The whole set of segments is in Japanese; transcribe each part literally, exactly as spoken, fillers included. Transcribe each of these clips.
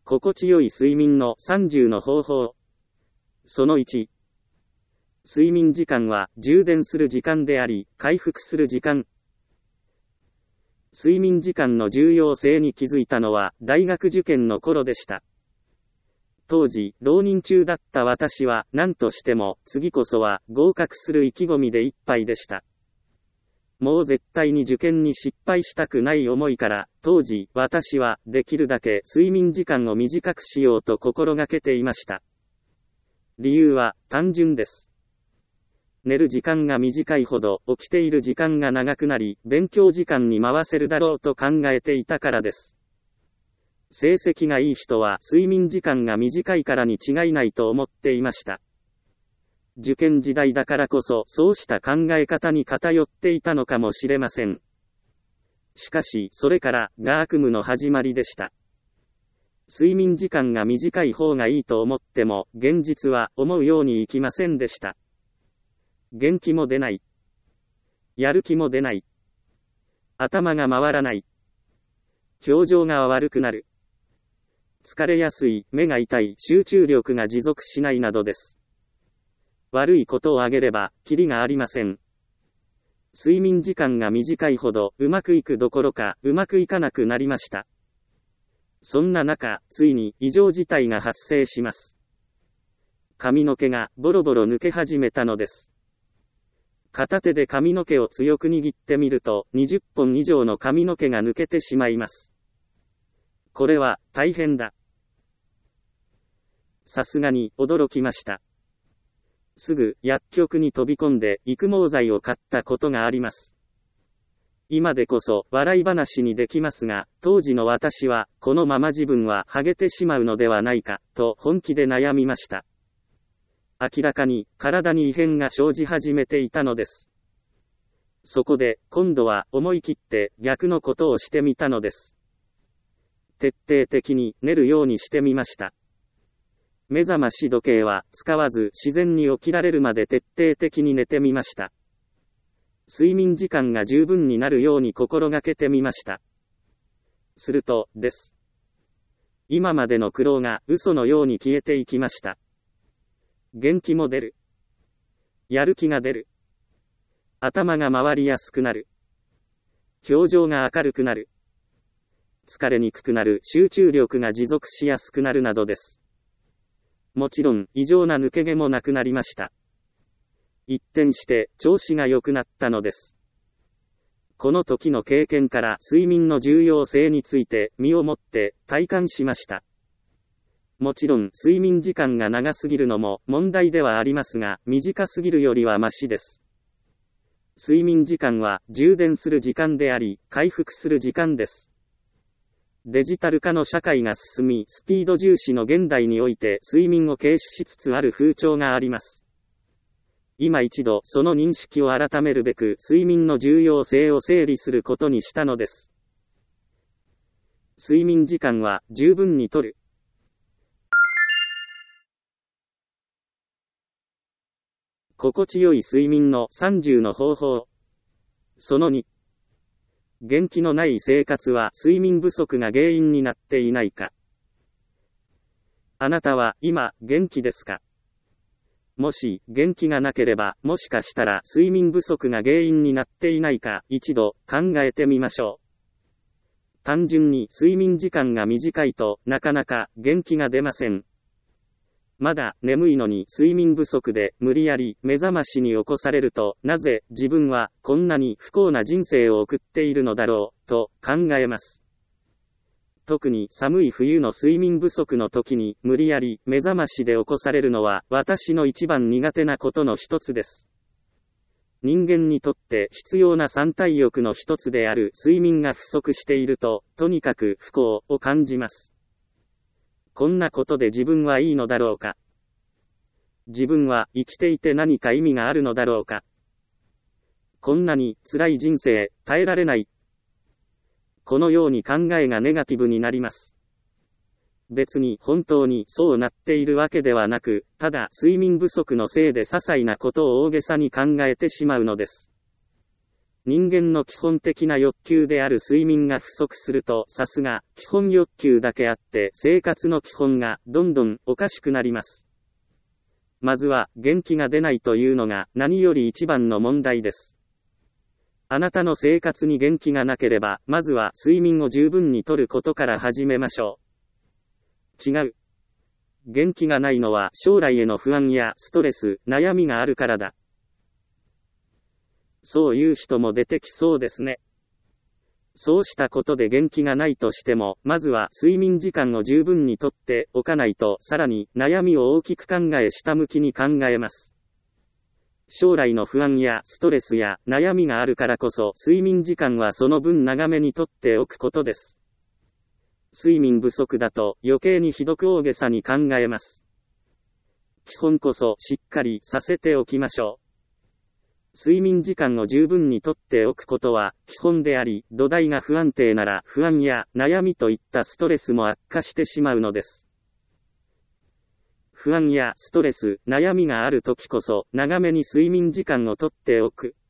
心地よい睡眠のさんじゅうの方法。そのいち。睡眠時間は充電する時間であり、回復する時間。睡眠時間の重要性に気づいたのは大学受験の頃でした。当時、浪人中だった私は何としても次こそは合格する意気込みでいっぱいでした。もう絶対に受験に失敗したくない思いから、当時私はできるだけ睡眠時間を短くしようと心がけていました。理由は単純です。寝る時間が短いほど起きている時間が長くなり、勉強時間に回せるだろうと考えていたからです。成績がいい人は睡眠時間が短いからに違いないと思っていました。受験時代だからこそそうした考え方に偏っていたのかもしれません。しかしそれからが悪夢の始まりでした。睡眠時間が短い方がいいと思っても現実は思うようにいきませんでした。元気も出ない。やる気も出ない。頭が回らない。表情が悪くなる。疲れやすい、目が痛い、集中力が持続しないなどです。悪いことを挙げれば、キリがありません。睡眠時間が短いほど、うまくいくどころか、うまくいかなくなりました。そんな中、ついに異常事態が発生します。髪の毛がボロボロ抜け始めたのです。片手で髪の毛を強く握ってみると、にじゅっぽん以上の髪の毛が抜けてしまいます。これは、大変だ。さすがに、驚きました。すぐ、薬局に飛び込んで、育毛剤を買ったことがあります。今でこそ、笑い話にできますが、当時の私は、このまま自分はハゲてしまうのではないか、と本気で悩みました。明らかに、体に異変が生じ始めていたのです。そこで、今度は思い切って逆のことをしてみたのです。徹底的に寝るようにしてみました。目覚まし時計は使わず自然に起きられるまで徹底的に寝てみました。睡眠時間が十分になるように心がけてみました。すると、です。今までの苦労が嘘のように消えていきました。元気も出る。やる気が出る。頭が回りやすくなる。表情が明るくなる。疲れにくくなる。集中力が持続しやすくなるなどです。もちろん、異常な抜け毛もなくなりました。一転して、調子が良くなったのです。この時の経験から睡眠の重要性について身をもって体感しました。もちろん睡眠時間が長すぎるのも問題ではありますが、短すぎるよりはマシです。睡眠時間は充電する時間であり、回復する時間です。デジタル化の社会が進み、スピード重視の現代において睡眠を軽視しつつある風潮があります。今一度その認識を改めるべく睡眠の重要性を整理することにしたのです。睡眠時間は十分にとる。心地よい睡眠のさんじゅうの方法。そのに。元気のない生活は睡眠不足が原因になっていないか。あなたは今元気ですか？もし元気がなければ、もしかしたら睡眠不足が原因になっていないか一度考えてみましょう。単純に睡眠時間が短いとなかなか元気が出ません。まだ眠いのに睡眠不足で無理やり目覚ましに起こされると、なぜ自分はこんなに不幸な人生を送っているのだろうと考えます。特に寒い冬の睡眠不足の時に無理やり目覚ましで起こされるのは私の一番苦手なことの一つです。人間にとって必要な三体欲の一つである睡眠が不足していると、とにかく不幸を感じます。こんなことで自分はいいのだろうか。自分は生きていて何か意味があるのだろうか。こんなに辛い人生、耐えられない。このように考えがネガティブになります。別に本当にそうなっているわけではなく、ただ睡眠不足のせいで些細なことを大げさに考えてしまうのです。 人間の基本的な欲求である睡眠が不足すると、さすが、基本欲求だけあって、生活の基本が、どんどん、おかしくなります。まずは、元気が出ないというのが、何より一番の問題です。あなたの生活に元気がなければ、まずは、睡眠を十分にとることから始めましょう。違う。元気がないのは、将来への不安や、ストレス、悩みがあるからだ。そういう人も出てきそうですね。そうしたことで元気がないとしても、まずは睡眠時間を十分にとっておかないと、さらに悩みを大きく考え下向きに考えます。将来の不安やストレスや悩みがあるからこそ、睡眠時間はその分長めにとっておくことです。睡眠不足だと余計にひどく大げさに考えます。基本こそしっかりさせておきましょう。睡眠時間を十分にとっておくことは基本であり、土台が不安定なら不安や悩みといったストレスも悪化してしまうのです。不安やストレス、悩みがあるときこそ長めに睡眠時間をとっておく。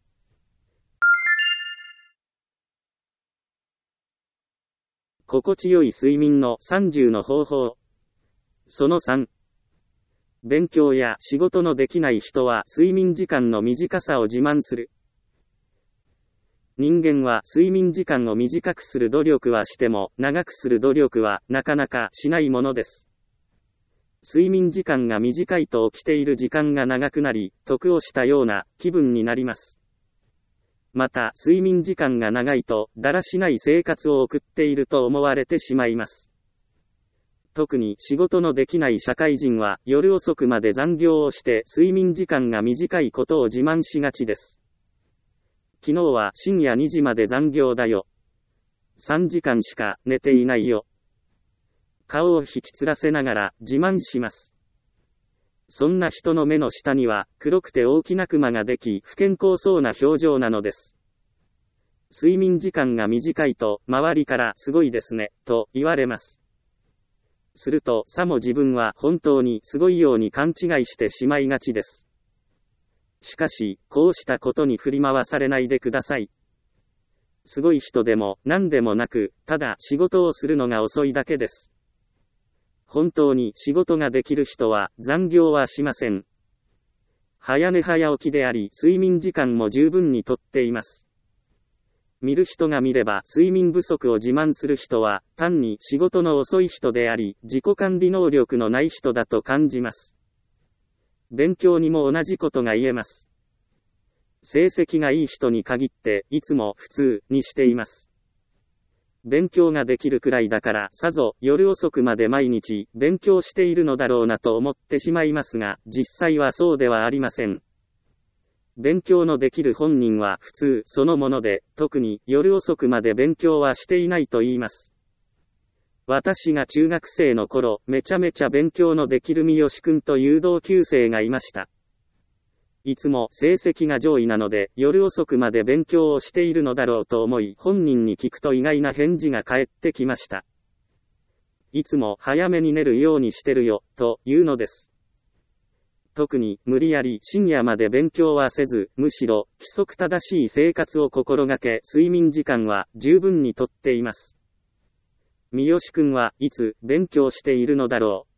心地よい睡眠のさんじゅうの方法。そのさん。勉強や仕事のできない人は睡眠時間の短さを自慢する。人間は睡眠時間を短くする努力はしても、長くする努力はなかなかしないものです。睡眠時間が短いと起きている時間が長くなり、得をしたような気分になります。また、睡眠時間が長いと、だらしない生活を送っていると思われてしまいます。特に仕事のできない社会人は夜遅くまで残業をして睡眠時間が短いことを自慢しがちです。昨日は深夜にじまで残業だよ。さんじかんしか寝ていないよ。顔を引きつらせながら自慢します。そんな人の目の下には黒くて大きなクマができ不健康そうな表情なのです。睡眠時間が短いと周りからすごいですね、と言われます。すると、さも自分は本当にすごいように勘違いしてしまいがちです。しかし、こうしたことに振り回されないでください。すごい人でも何でもなく、ただ仕事をするのが遅いだけです。本当に仕事ができる人は残業はしません。早寝早起きであり、睡眠時間も十分にとっています。見る人が見れば睡眠不足を自慢する人は単に仕事の遅い人であり自己管理能力のない人だと感じます。勉強にも同じことが言えます。成績がいい人に限っていつも普通にしています。勉強ができるくらいだからさぞ夜遅くまで毎日勉強しているのだろうなと思ってしまいますが実際はそうではありません。勉強のできる本人は普通そのもので、特に夜遅くまで勉強はしていないと言います。私が中学生の頃、めちゃめちゃ勉強のできる三好くんという同級生がいました。いつも成績が上位なので、夜遅くまで勉強をしているのだろうと思い、本人に聞くと意外な返事が返ってきました。いつも早めに寝るようにしてるよ、というのです。特に無理やり深夜まで勉強はせず、むしろ規則正しい生活を心がけ睡眠時間は十分にとっています。三好くんはいつ勉強しているのだろ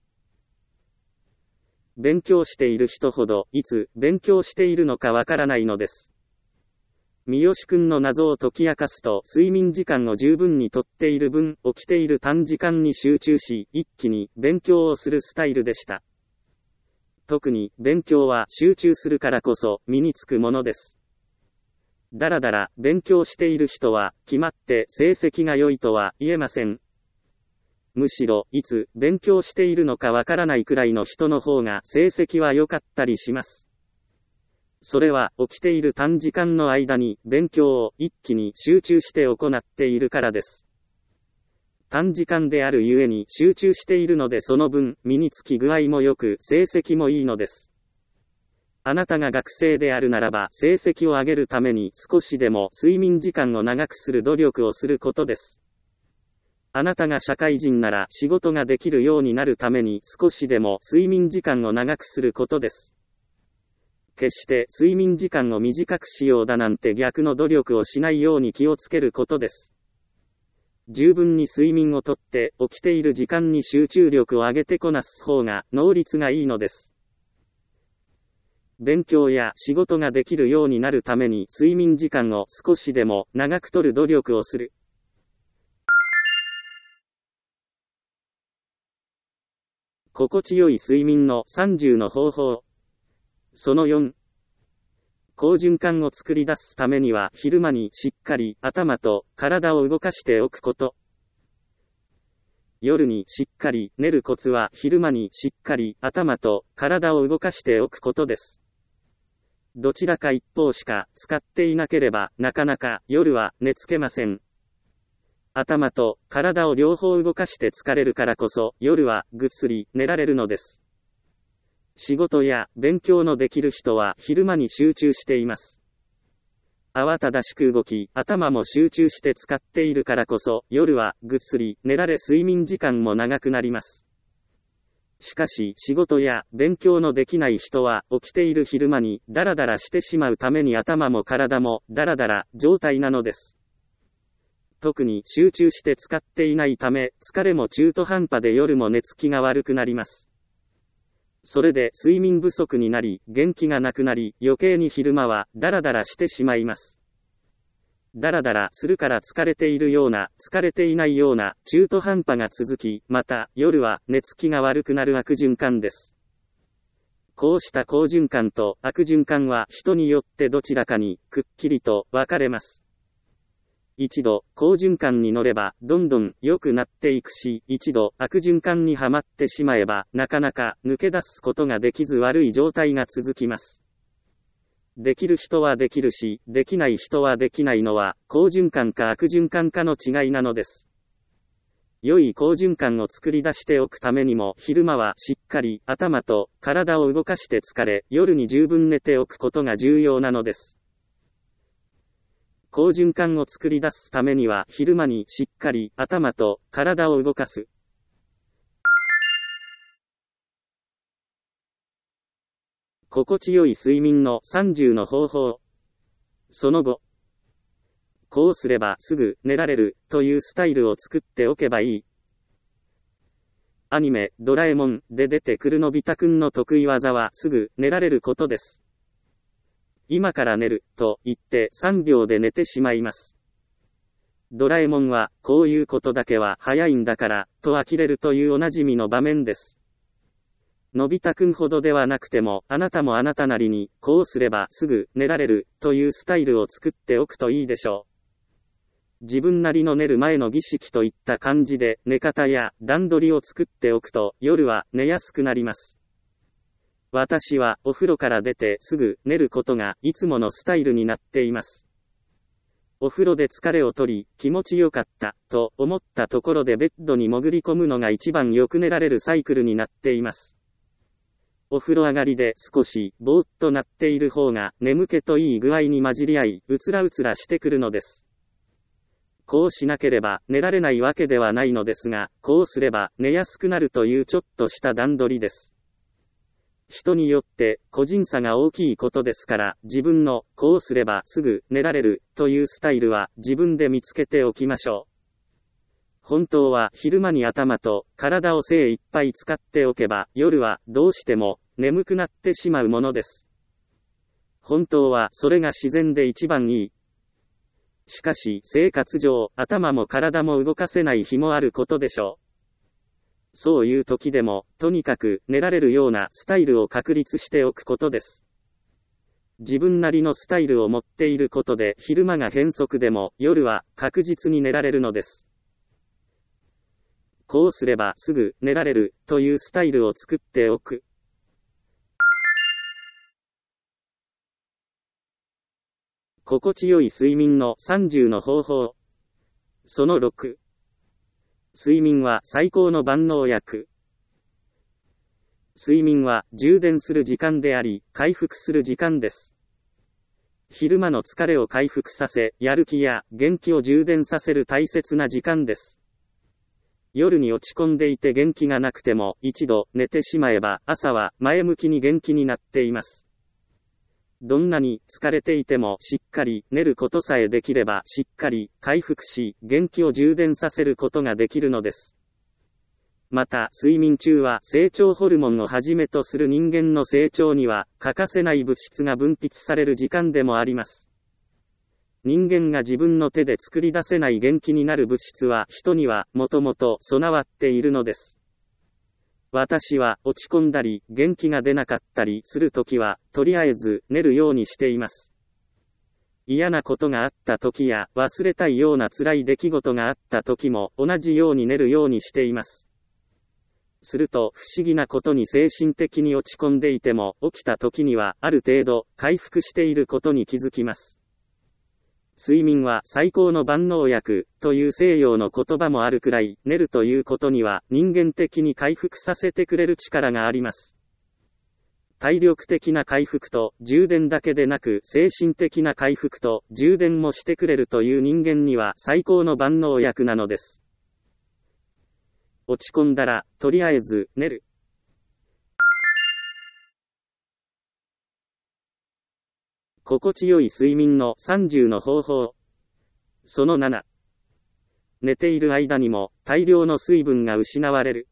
う。勉強している人ほどいつ勉強しているのかわからないのです。三好くんの謎を解き明かすと睡眠時間を十分にとっている分起きている短時間に集中し一気に勉強をするスタイルでした。特に勉強は集中するからこそ身につくものです。だらだら勉強している人は決まって成績が良いとは言えません。むしろいつ勉強しているのかわからないくらいの人の方が成績は良かったりします。それは起きている短時間の間に勉強を一気に集中して行っているからです。短時間であるゆえに集中しているのでその分身につき具合も良く成績もいいのです。あなたが学生であるならば成績を上げるために少しでも睡眠時間を長くする努力をすることです。あなたが社会人なら仕事ができるようになるために少しでも睡眠時間を長くすることです。 決して睡眠時間を短くしようだなんて逆の努力をしないように気をつけることです。十分に睡眠をとって起きている時間に集中力を上げてこなす方が能率がいいのです。勉強や仕事ができるようになるために睡眠時間を少しでも長くとる努力をする。心地よい睡眠のさんじゅうの方法。そのよん。好循環を作り出すためには昼間にしっかり頭と体を動かしておくこと。夜にしっかり寝るコツは昼間にしっかり頭と体を動かしておくことです。どちらか一方しか使っていなければなかなか夜は寝つけません。頭と体を両方動かして疲れるからこそ夜はぐっすり寝られるのです。仕事や勉強のできる人は昼間に集中しています。慌ただしく動き、頭も集中して使っているからこそ夜はぐっすり寝られ睡眠時間も長くなります。しかし仕事や勉強のできない人は起きている昼間にダラダラしてしまうために頭も体もダラダラ状態なのです。特に集中して使っていないため疲れも中途半端で夜も寝つきが悪くなります。それで睡眠不足になり元気がなくなり余計に昼間はダラダラしてしまいます。ダラダラするから疲れているような、疲れていないような、中途半端が続き、また、夜は寝つきが悪くなる悪循環です。こうした好循環と悪循環は人によってどちらかに、くっきりと分かれます。一度、好循環に乗れば、どんどん良くなっていくし、一度、悪循環にはまってしまえば、なかなか抜け出すことができず悪い状態が続きます。できる人はできるし、できない人はできないのは、好循環か悪循環かの違いなのです。良い好循環を作り出しておくためにも、昼間はしっかり頭と体を動かして疲れ、夜に十分寝ておくことが重要なのです。好循環を作り出すためには、昼間にしっかり頭と体を動かす。心地よい睡眠のさんじゅうの方法。その後、こうすればすぐ寝られるというスタイルを作っておけばいい。アニメ、ドラえもんで出てくるのび太くんの得意技はすぐ寝られることです。今から寝ると言ってさんびょうで寝てしまいます。ドラえもんはこういうことだけは早いんだからと呆れるというおなじみの場面です。のび太くんほどではなくても、あなたもあなたなりに、こうすればすぐ寝られる、というスタイルを作っておくといいでしょう。自分なりの寝る前の儀式といった感じで、寝方や段取りを作っておくと、夜は寝やすくなります。私は、お風呂から出てすぐ寝ることが、いつものスタイルになっています。お風呂で疲れを取り、気持ちよかった、と思ったところでベッドに潜り込むのが一番よく寝られるサイクルになっています。お風呂上がりで少しぼーっとなっている方が眠気といい具合に混じり合い、うつらうつらしてくるのです。こうしなければ寝られないわけではないのですが、こうすれば寝やすくなるというちょっとした段取りです。人によって個人差が大きいことですから、自分のこうすればすぐ寝られるというスタイルは自分で見つけておきましょう。本当は昼間に頭と体を精一杯使っておけば夜はどうしても眠くなってしまうものです。本当はそれが自然で一番いい。しかし生活上頭も体も動かせない日もあることでしょう。そういう時でもとにかく寝られるようなスタイルを確立しておくことです。自分なりのスタイルを持っていることで昼間が変則でも夜は確実に寝られるのです。こうすればすぐ寝られるというスタイルを作っておく。心地よい睡眠のさんじゅうの方法。そのろく。睡眠は最高の万能薬。睡眠は充電する時間であり、回復する時間です。昼間の疲れを回復させ、やる気や元気を充電させる大切な時間です。夜に落ち込んでいて元気がなくても、一度寝てしまえば、朝は前向きに元気になっています。 どんなに疲れていてもしっかり寝ることさえできればしっかり回復し、元気を充電させることができるのです。また、睡眠中は成長ホルモンをはじめとする人間の成長には欠かせない物質が分泌される時間でもあります。人間が自分の手で作り出せない元気になる物質は人にはもともと備わっているのです。私は落ち込んだり元気が出なかったりするときはとりあえず寝るようにしています。嫌なことがあったときや忘れたいような辛い出来事があったときも同じように寝るようにしています。すると不思議なことに精神的に落ち込んでいても起きたときにはある程度回復していることに気づきます。睡眠は最高の万能薬という西洋の言葉もあるくらい、寝るということには人間的に回復させてくれる力があります。体力的な回復と充電だけでなく精神的な回復と充電もしてくれるという人間には最高の万能薬なのです。落ち込んだら、とりあえず寝る。心地よい睡眠のさんじゅうの方法。そのなな。寝ている間にも大量の水分が失われる。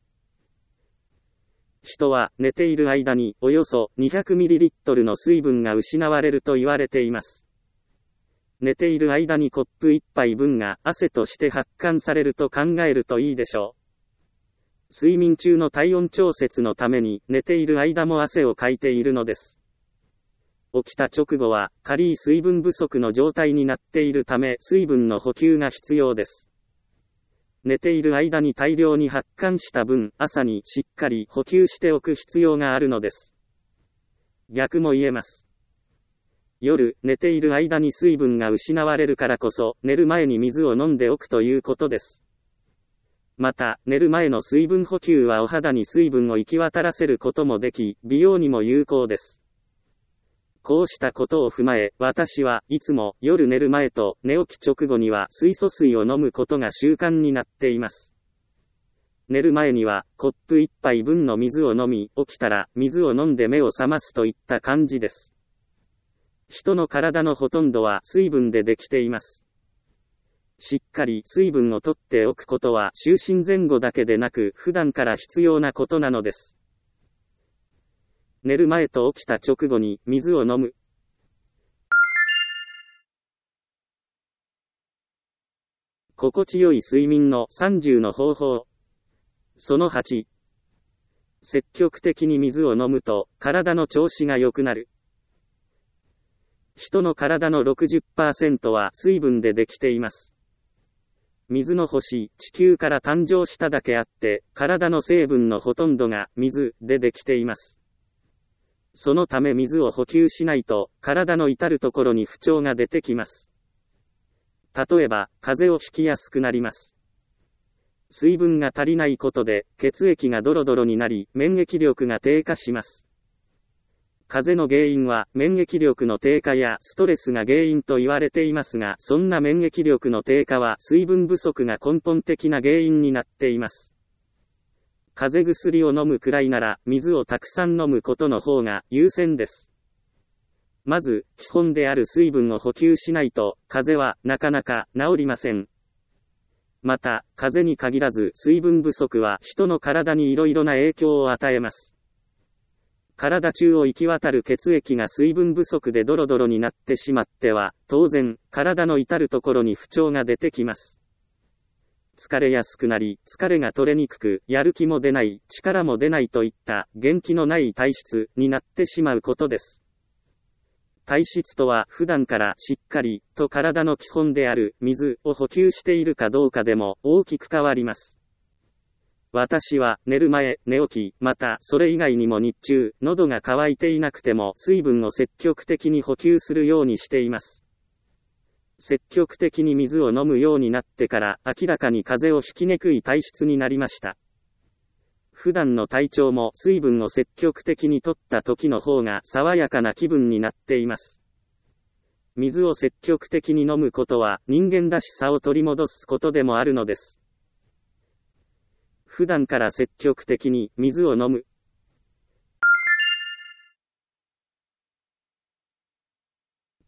人は寝ている間におよそ にひゃくミリリットル の水分が失われると言われています。寝ている間にコップいっぱい分が汗として発汗されると考えるといいでしょう。睡眠中の体温調節のために寝ている間も汗をかいているのです。起きた直後は、軽い水分不足の状態になっているため、水分の補給が必要です。寝ている間に大量に発汗した分、朝にしっかり補給しておく必要があるのです。逆も言えます。夜、寝ている間に水分が失われるからこそ、寝る前に水を飲んでおくということです。また、寝る前の水分補給はお肌に水分を行き渡らせることもでき、美容にも有効です。こうしたことを踏まえ、私はいつも夜寝る前と寝起き直後には水素水を飲むことが習慣になっています。寝る前にはコップいっぱい分の水を飲み、起きたら水を飲んで目を覚ますといった感じです。人の体のほとんどは水分でできています。しっかり水分をとっておくことは就寝前後だけでなく普段から必要なことなのです。寝る前と起きた直後に水を飲む。心地よい睡眠のさんじゅうの方法。そのはち。積極的に水を飲むと体の調子が良くなる。人の体の ろくじゅっパーセント は水分でできています。水の星、地球から誕生しただけあって、体の成分のほとんどが水でできています。そのため水を補給しないと、体の至るところに不調が出てきます。例えば、風邪をひきやすくなります。水分が足りないことで、血液がドロドロになり、免疫力が低下します。風邪の原因は、免疫力の低下やストレスが原因と言われていますが、そんな免疫力の低下は、水分不足が根本的な原因になっています。風邪薬を飲むくらいなら、水をたくさん飲むことの方が優先です。まず、基本である水分を補給しないと、風邪はなかなか治りません。また、風邪に限らず、水分不足は人の体にいろいろな影響を与えます。体中を行き渡る血液が水分不足でドロドロになってしまっては、当然、体の至るところに不調が出てきます。疲れやすくなり、疲れが取れにくく、やる気も出ない、力も出ないといった元気のない体質になってしまうことです。体質とは普段からしっかりと体の基本である水を補給しているかどうかでも大きく変わります。私は寝る前、寝起き、またそれ以外にも日中、喉が渇いていなくても水分を積極的に補給するようにしています。積極的に水を飲むようになってから明らかに風邪をひきにくい体質になりました。普段の体調も水分を積極的に摂った時の方が爽やかな気分になっています。水を積極的に飲むことは人間らしさを取り戻すことでもあるのです。普段から積極的に水を飲む。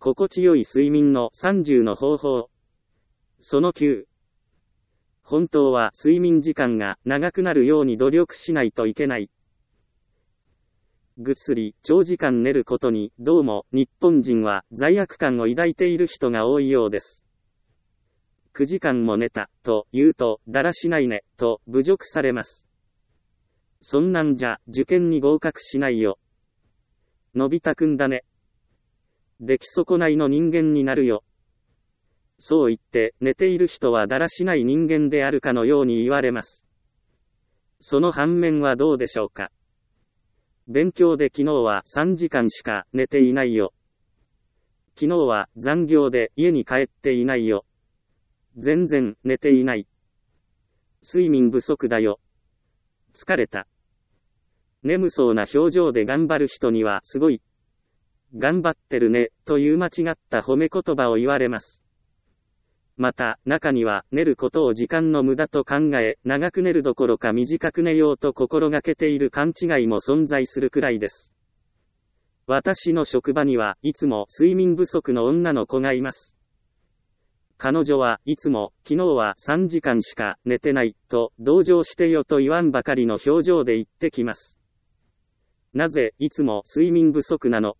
心地よい睡眠のさんじゅうの方法。そのきゅう。本当は睡眠時間が長くなるように努力しないといけない。ぐっすり、長時間寝ることに、どうも、日本人は罪悪感を抱いている人が多いようです。くじかんも寝た、と言うと、だらしないね、と侮辱されます。そんなんじゃ、受験に合格しないよ。のび太くんだね。出来損ないの人間になるよ。そう言って、寝ている人はだらしない人間であるかのように言われます。その反面はどうでしょうか。勉強で昨日はさんじかんしか寝ていないよ。昨日は残業で家に帰っていないよ。全然寝ていない。睡眠不足だよ。疲れた。眠そうな表情で頑張る人にはすごい。頑張ってるね、という間違った褒め言葉を言われます。また、中には、寝ることを時間の無駄と考え、長く寝るどころか短く寝ようと心がけている勘違いも存在するくらいです。私の職場にはいつも睡眠不足の女の子がいます。彼女はいつも、昨日はさんじかんしか寝てない、と同情してよと言わんばかりの表情で言ってきます。なぜ、いつも睡眠不足なの？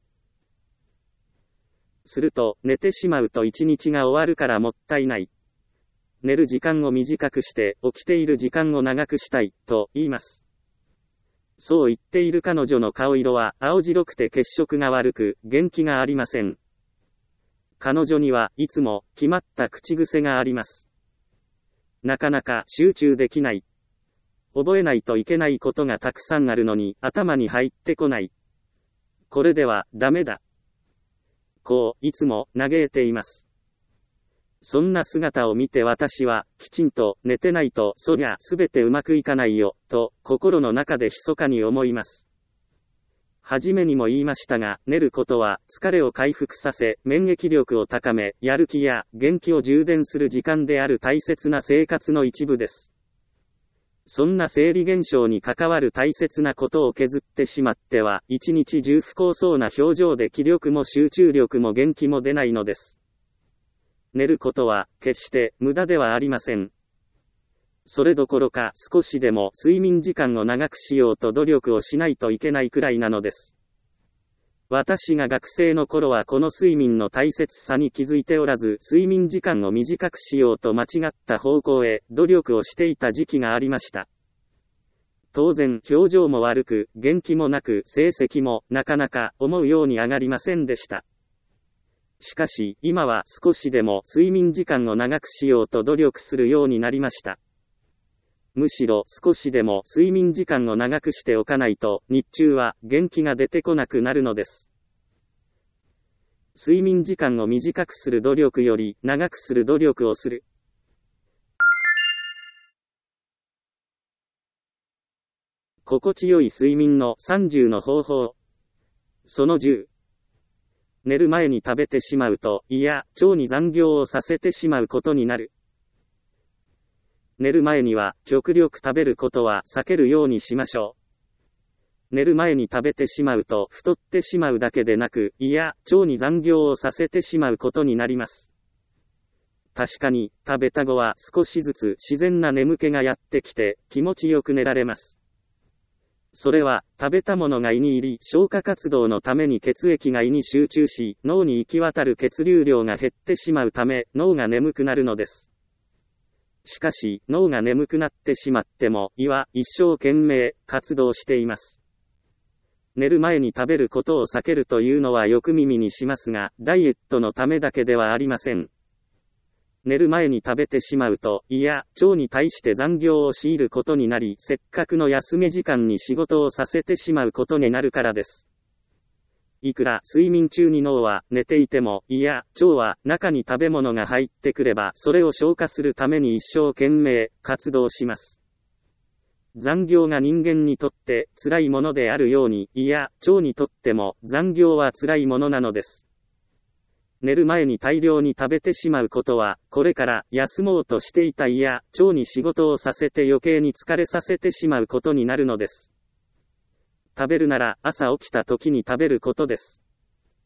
すると、寝てしまうと一日が終わるからもったいない。寝る時間を短くして、起きている時間を長くしたい、と言います。そう言っている彼女の顔色は、青白くて血色が悪く、元気がありません。彼女にはいつも、決まった口癖があります。なかなか集中できない。覚えないといけないことがたくさんあるのに、頭に入ってこない。これでは、ダメだ。こう、いつも、嘆いています。そんな姿を見て私は、きちんと、寝てないと、そりゃ、すべてうまくいかないよ、と、心の中で密かに思います。はじめにも言いましたが、寝ることは、疲れを回復させ、免疫力を高め、やる気や、元気を充電する時間である大切な生活の一部です。そんな生理現象に関わる大切なことを削ってしまっては、一日中不幸そうな表情で気力も集中力も元気も出ないのです。寝ることは、決して無駄ではありません。それどころか少しでも睡眠時間を長くしようと努力をしないといけないくらいなのです。私が学生の頃はこの睡眠の大切さに気づいておらず、睡眠時間を短くしようと間違った方向へ努力をしていた時期がありました。当然、表情も悪く、元気もなく、成績もなかなか思うように上がりませんでした。しかし、今は少しでも睡眠時間を長くしようと努力するようになりました。むしろ少しでも睡眠時間を長くしておかないと、日中は元気が出てこなくなるのです。睡眠時間を短くする努力より長くする努力をする。心地よい睡眠のさんじゅうの方法。そのじゅう。寝る前に食べてしまうと、いや、腸に残業をさせてしまうことになる。寝る前には、極力食べることは避けるようにしましょう。寝る前に食べてしまうと、太ってしまうだけでなく、いや、腸に残業をさせてしまうことになります。確かに、食べた後は少しずつ自然な眠気がやってきて、気持ちよく寝られます。それは、食べたものが胃に入り、消化活動のために血液が胃に集中し、脳に行き渡る血流量が減ってしまうため、脳が眠くなるのです。しかし、脳が眠くなってしまっても、胃は一生懸命活動しています。寝る前に食べることを避けるというのはよく耳にしますが、ダイエットのためだけではありません。寝る前に食べてしまうと、胃や腸に対して残業を強いることになり、せっかくの休み時間に仕事をさせてしまうことになるからです。いくら睡眠中に脳は寝ていても、胃や腸は中に食べ物が入ってくれば、それを消化するために一生懸命活動します。残業が人間にとって辛いものであるように、胃や腸にとっても残業は辛いものなのです。寝る前に大量に食べてしまうことは、これから休もうとしていた胃や腸に仕事をさせて余計に疲れさせてしまうことになるのです。食べるなら朝起きた時に食べることです。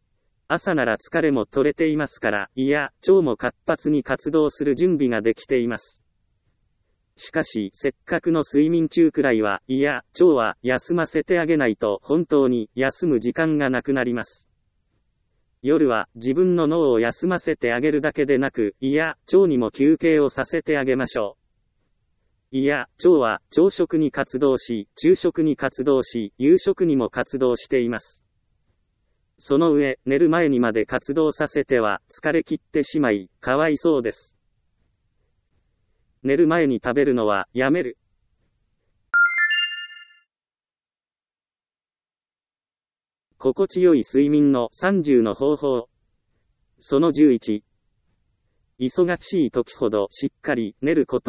朝なら疲れも取れていますから、胃や腸も活発に活動する準備ができています。しかし、せっかくの睡眠中くらいは、胃や腸は休ませてあげないと本当に休む時間がなくなります。夜は自分の脳を休ませてあげるだけでなく、胃や腸にも休憩をさせてあげましょう。胃や腸は朝食に活動し、昼食に活動し、夕食にも活動しています。その上、寝る前にまで活動させては疲れ切ってしまい、かわいそうです。寝る前に食べるのはやめる。心地よい睡眠のさんじゅうの方法。そのじゅういち。忙しい時ほどしっかり寝ること。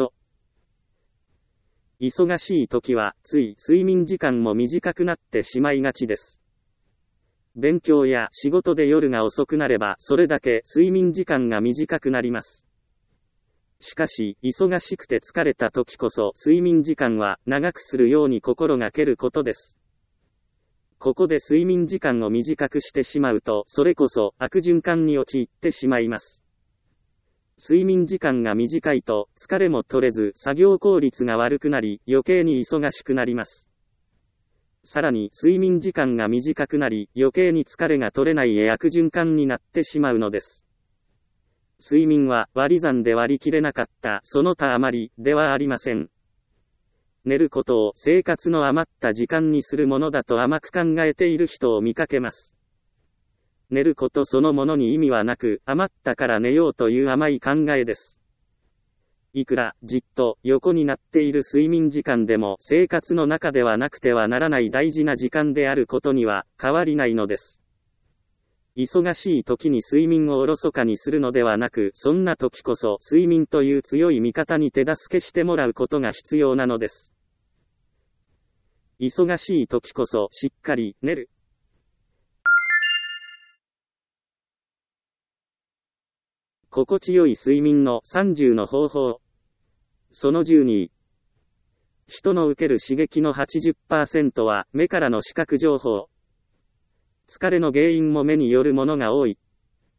忙しい時はつい睡眠時間も短くなってしまいがちです。勉強や仕事で夜が遅くなればそれだけ睡眠時間が短くなります。しかし、忙しくて疲れた時こそ睡眠時間は長くするように心がけることです。ここで睡眠時間を短くしてしまうと、それこそ悪循環に陥ってしまいます。睡眠時間が短いと疲れも取れず作業効率が悪くなり余計に忙しくなります。さらに睡眠時間が短くなり余計に疲れが取れない悪循環になってしまうのです。睡眠は割り算で割り切れなかったその他余りではありません。寝ることを生活の余った時間にするものだと甘く考えている人を見かけます。寝ることそのものに意味はなく、余ったから寝ようという甘い考えです。いくらじっと横になっている睡眠時間でも生活の中ではなくてはならない大事な時間であることには変わりないのです。忙しい時に睡眠をおろそかにするのではなく、そんな時こそ睡眠という強い味方に手助けしてもらうことが必要なのです。忙しい時こそしっかり寝る。心地よい睡眠のさんじゅうの方法。そのじゅうに。人の受ける刺激の はちじゅっパーセント は目からの視覚情報。疲れの原因も目によるものが多い。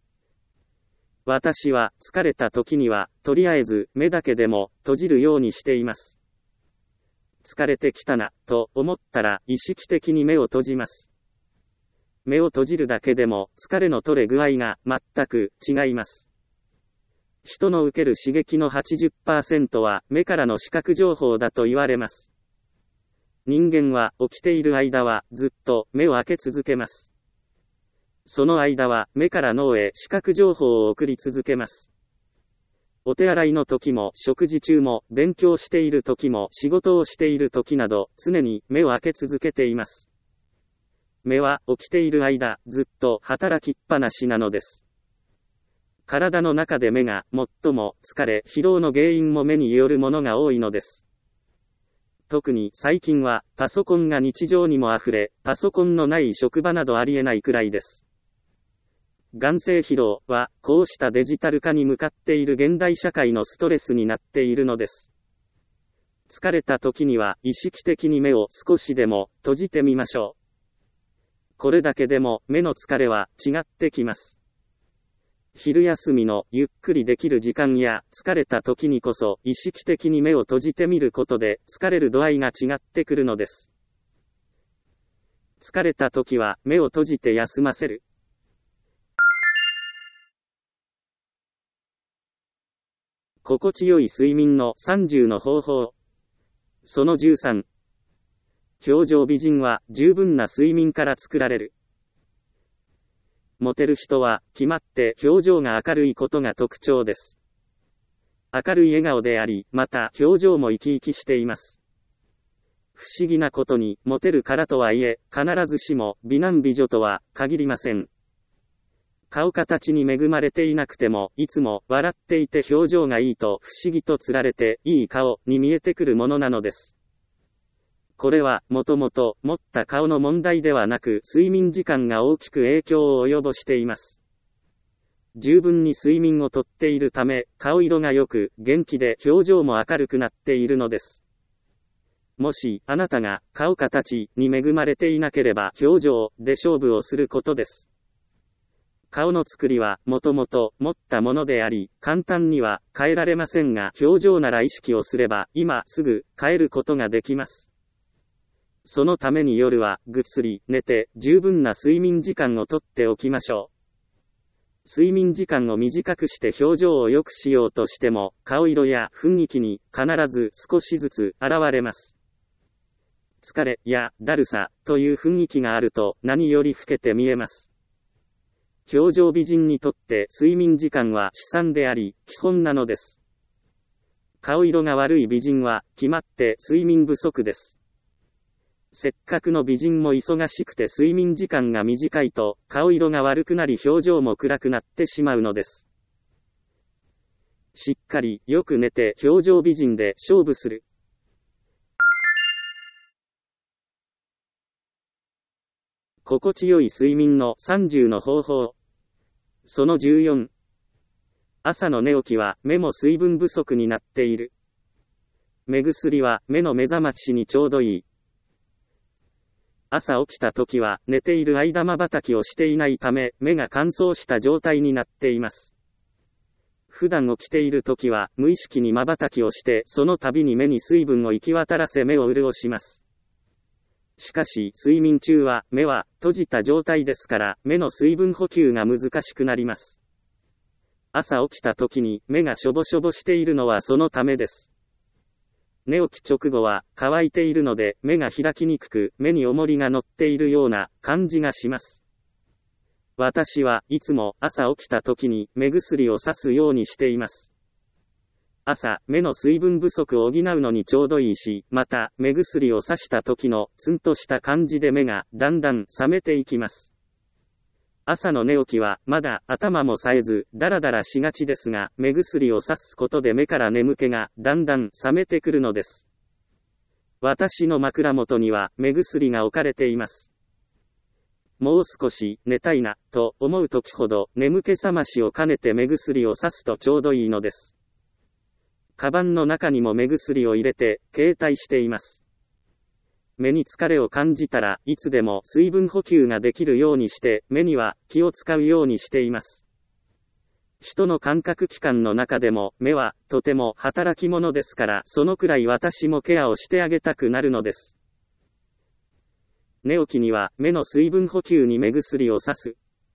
私は疲れた時にはとりあえず目だけでも閉じるようにしています。疲れてきたなと思ったら意識的に目を閉じます。目を閉じるだけでも疲れの取れ具合が全く違います。人の受ける刺激の はちじゅっパーセント は目からの視覚情報だと言われます。人間は起きている間はずっと目を開け続けます。その間は目から脳へ視覚情報を送り続けます。お手洗いの時も食事中も勉強している時も仕事をしている時など常に目を開け続けています。目は起きている間ずっと働きっぱなしなのです。体の中で目が最も疲れ、疲労の原因も目によるものが多いのです。特に最近はパソコンが日常にもあふれ、パソコンのない職場などありえないくらいです。眼性疲労はこうしたデジタル化に向かっている現代社会のストレスになっているのです。疲れた時には意識的に目を少しでも閉じてみましょう。これだけでも目の疲れは違ってきます。昼休みのゆっくりできる時間や疲れた時にこそ意識的に目を閉じてみることで疲れる度合いが違ってくるのです。疲れた時は目を閉じて休ませる。心地よい睡眠のさんじゅうの方法。そのじゅうさん。表情美人は十分な睡眠から作られる。モテる人は決まって表情が明るいことが特徴です。明るい笑顔であり、また表情も生き生きしています。不思議なことに、モテるからとはいえ、必ずしも美男美女とは限りません。顔形に恵まれていなくても、いつも笑っていて表情がいいと不思議とつられて、いい顔に見えてくるものなのです。これは、もともと、持った顔の問題ではなく、睡眠時間が大きく影響を及ぼしています。十分に睡眠をとっているため、顔色が良く、元気で表情も明るくなっているのです。もし、あなたが、顔形に恵まれていなければ、表情で勝負をすることです。 顔の作りはもともと持ったものであり、簡単には変えられませんが、表情なら意識をすれば今すぐ変えることができます。そのために夜はぐっすり寝て十分な睡眠時間をとっておきましょう。睡眠時間を短くして表情を良くしようとしても、顔色や雰囲気に必ず少しずつ現れます。疲れやだるさという雰囲気があると何より老けて見えます。表情美人にとって睡眠時間は資産であり、基本なのです。顔色が悪い美人は決まって睡眠不足です。せっかくの美人も忙しくて睡眠時間が短いと顔色が悪くなり表情も暗くなってしまうのです。しっかりよく寝て表情美人で勝負する。心地よい睡眠のさんじゅうの方法。そのじゅうよん。朝の寝起きは目も水分不足になっている。目薬は目の目覚ましにちょうどいい。朝起きた時は寝ている間瞬きをしていないため目が乾燥した状態になっています。普段起きている時は無意識に瞬きをしてその度に目に水分を行き渡らせ目を潤します。しかし睡眠中は目は閉じた状態ですから目の水分補給が難しくなります。朝起きた時に目がしょぼしょぼしているのはそのためです。寝起き直後は乾いているので目が開きにくく目に重りが乗っているような感じがします。私はいつも朝起きた時に目薬をさすようにしています。朝、目の水分不足を補うのにちょうどいいし、また目薬をさした時のツンとした感じで目がだんだん覚めていきます。朝の寝起きはまだ頭も冴えずダラダラしがちですが、目薬をさすことで目から眠気がだんだん覚めてくるのです。私の枕元には目薬が置かれています。もう少し寝たいなと思う時ほど眠気覚ましを兼ねて目薬をさすとちょうどいいのです。カバンの中にも目薬を入れて携帯しています。目に疲れを感じたらいつでも水分補給ができるようにして目には気を使うようにしています。人の感覚器官の中でも目はとても働き者ですから、そのくらい私もケアをしてあげたくなるのです。寝起きには目の水分補給に目薬をさす。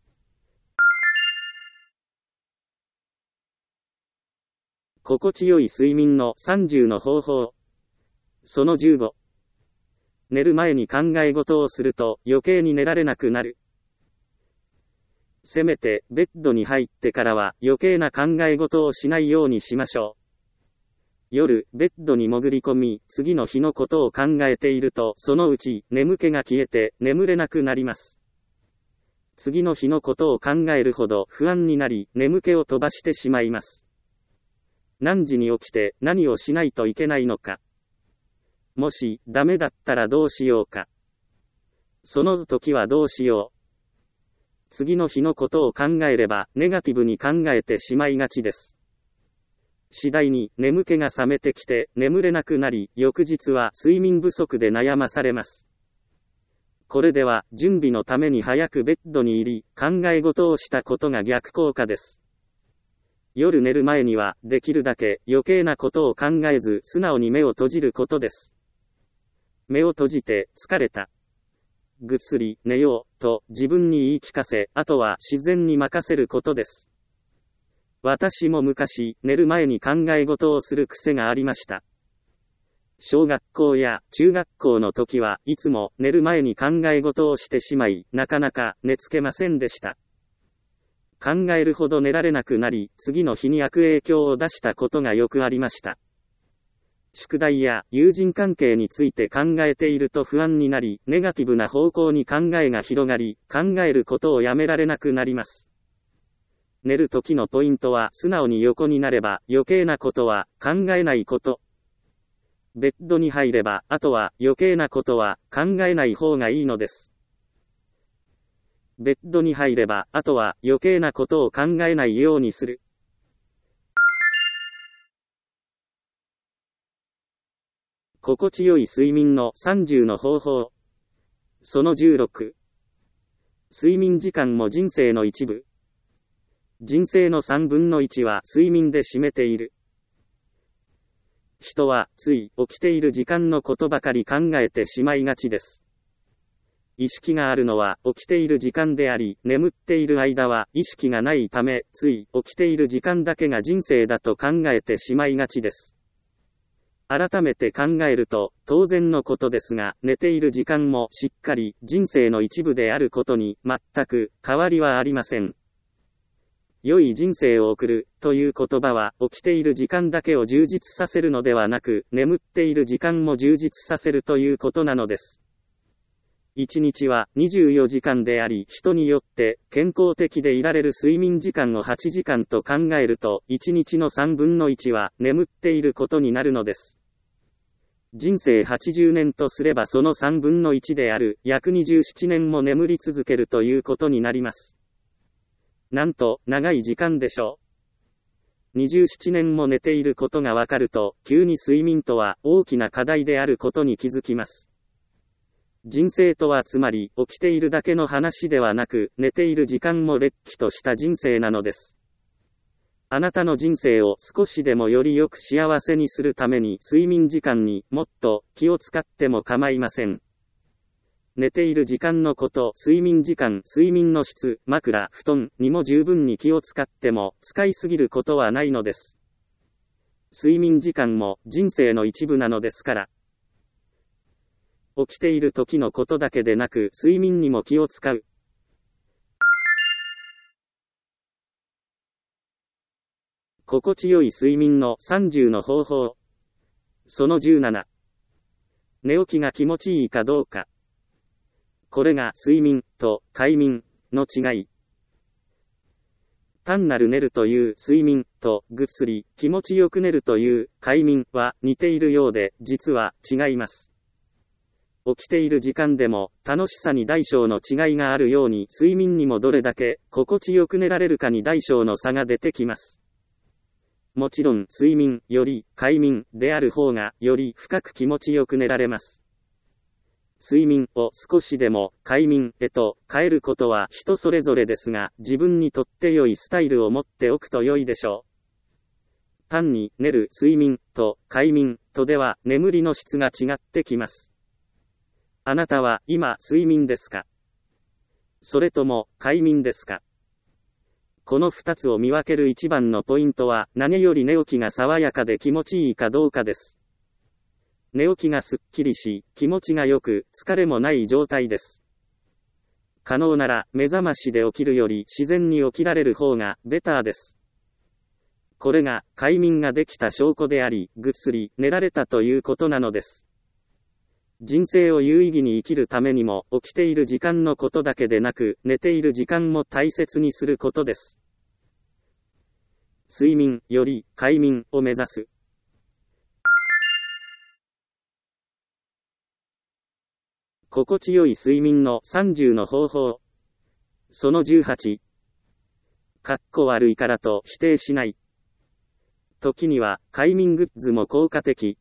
心地よい睡眠のさんじゅうの方法。そのじゅうご。寝る前に考え事をすると余計に寝られなくなる。せめてベッドに入ってからは余計な考え事をしないようにしましょう。夜、ベッドに潜り込み、次の日のことを考えていると、そのうち眠気が消えて眠れなくなります。次の日のことを考えるほど不安になり、眠気を飛ばしてしまいます。何時に起きて何をしないといけないのか。もしダメだったらどうしようか。その時はどうしよう。次の日のことを考えればネガティブに考えてしまいがちです。次第に眠気が覚めてきて眠れなくなり、翌日は睡眠不足で悩まされます。これでは準備のために早くベッドに入り、考え事をしたことが逆効果です。夜寝る前にはできるだけ余計なことを考えず素直に目を閉じることです。目を閉じて疲れた。ぐっすり寝ようと自分に言い聞かせ、あとは自然に任せることです。私も昔寝る前に考え事をする癖がありました。小学校や中学校の時はいつも寝る前に考え事をしてしまい、なかなか寝つけませんでした。考えるほど寝られなくなり、次の日に悪影響を出したことがよくありました。宿題や友人関係について考えていると不安になり、ネガティブな方向に考えが広がり、考えることをやめられなくなります。寝る時のポイントは素直に横になれば余計なことは考えないこと。ベッドに入ればあとは余計なことは考えない方がいいのです。ベッドに入ればあとは余計なことを考えないようにする。心地よい睡眠のさんじゅうの方法。そのじゅうろく。睡眠時間も人生の一部。 人生のさんぶんのいちは睡眠で占めている。人は、つい、起きている時間のことばかり考えてしまいがちです。意識があるのは、起きている時間であり、眠っている間は、意識がないため、つい、起きている時間だけが人生だと考えてしまいがちです。改めて考えると、当然のことですが、寝ている時間もしっかり、人生の一部であることに、全く、変わりはありません。良い人生を送る、という言葉は、起きている時間だけを充実させるのではなく、眠っている時間も充実させるということなのです。一日はにじゅうよじかんであり、人によって健康的でいられる睡眠時間をはちじかんと考えると、いちにちのさんぶんのいちは眠っていることになるのです。人生はちじゅうねんとすればそのさんぶんのいちである、約にじゅうななねんも眠り続けるということになります。なんと、長い時間でしょう。にじゅうななねんも寝ていることがわかると、急に睡眠とは大きな課題であることに気づきます。人生とはつまり、起きているだけの話ではなく、寝ている時間もれっきとした人生なのです。あなたの人生を少しでもよりよく幸せにするために、睡眠時間にもっと気を使っても構いません。寝ている時間のこと、睡眠時間、睡眠の質、枕、布団にも十分に気を使っても、使いすぎることはないのです。睡眠時間も人生の一部なのですから。起きている時のことだけでなく、睡眠にも気を使う。心地よい睡眠のさんじゅうの方法。そのじゅうなな。寝起きが気持ちいいかどうか。これが睡眠と快眠の違い。単なる寝るという睡眠とぐっすり気持ちよく寝るという快眠は似ているようで実は違います。起きている時間でも楽しさに大小の違いがあるように睡眠にもどれだけ心地よく寝られるかに大小の差が出てきます。もちろん睡眠より快眠である方がより深く気持ちよく寝られます。睡眠を少しでも快眠へと変えることは人それぞれですが、自分にとって良いスタイルを持っておくと良いでしょう。単に寝る睡眠と快眠とでは眠りの質が違ってきます。あなたは今睡眠ですか？それとも快眠ですか？この二つを見分ける一番のポイントは、何より寝起きが爽やかで気持ちいいかどうかです。寝起きがすっきりし、気持ちが良く、疲れもない状態です。可能なら、目覚ましで起きるより自然に起きられる方がベターです。これが、快眠ができた証拠であり、ぐっすり寝られたということなのです。人生を有意義に生きるためにも、起きている時間のことだけでなく、寝ている時間も大切にすることです。睡眠より快眠を目指す。心地よい睡眠のさんじゅうの方法。そのじゅうはち。かっこ悪いからと否定しない。時には快眠グッズも効果的。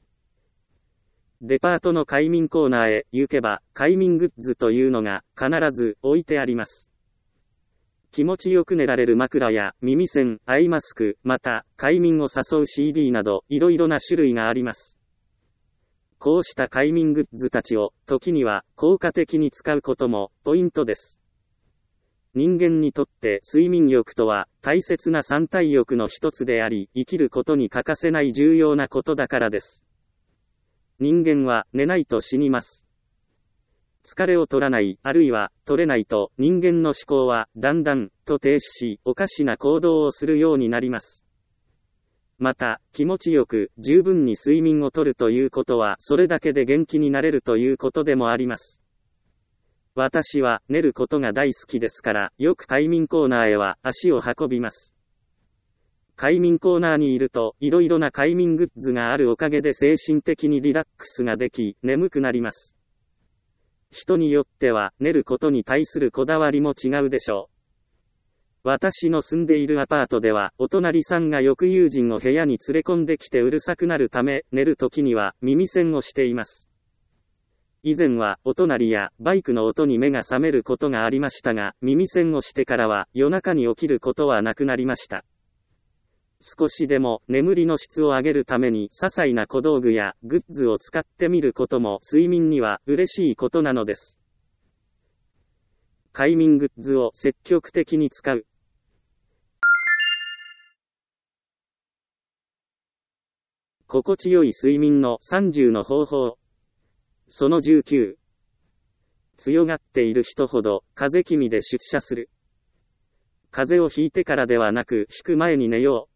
デパートの快眠コーナーへ行けば快眠グッズというのが必ず置いてあります。気持ちよく寝られる枕や耳栓、アイマスク、また快眠を誘う シーディー などいろいろな種類があります。こうした快眠グッズたちを、時には効果的に使うこともポイントです。人間にとって睡眠欲とは大切な三大欲の一つであり、生きることに欠かせない重要なことだからです。人間は寝ないと死にます。疲れを取らない、あるいは取れないと人間の思考はだんだんと停止し、おかしな行動をするようになります。また、気持ちよく、十分に睡眠をとるということは、それだけで元気になれるということでもあります。私は、寝ることが大好きですから、よく快眠コーナーへは、足を運びます。快眠コーナーにいると、いろいろな快眠グッズがあるおかげで精神的にリラックスができ、眠くなります。人によっては、寝ることに対するこだわりも違うでしょう。私の住んでいるアパートでは、お隣さんがよく友人を部屋に連れ込んできてうるさくなるため、寝るときには耳栓をしています。 以前は音鳴りやバイクの音に目が覚めることがありましたが、耳栓をしてからは夜中に起きることはなくなりました。少しでも眠りの質を上げるために些細な小道具やグッズを使ってみることも睡眠には嬉しいことなのです。快眠グッズを積極的に使う。心地よい睡眠のさんじゅうの方法。そのじゅうきゅう。強がっている人ほど風邪気味で出社する。風邪をひいてからではなく、ひく前に寝よう。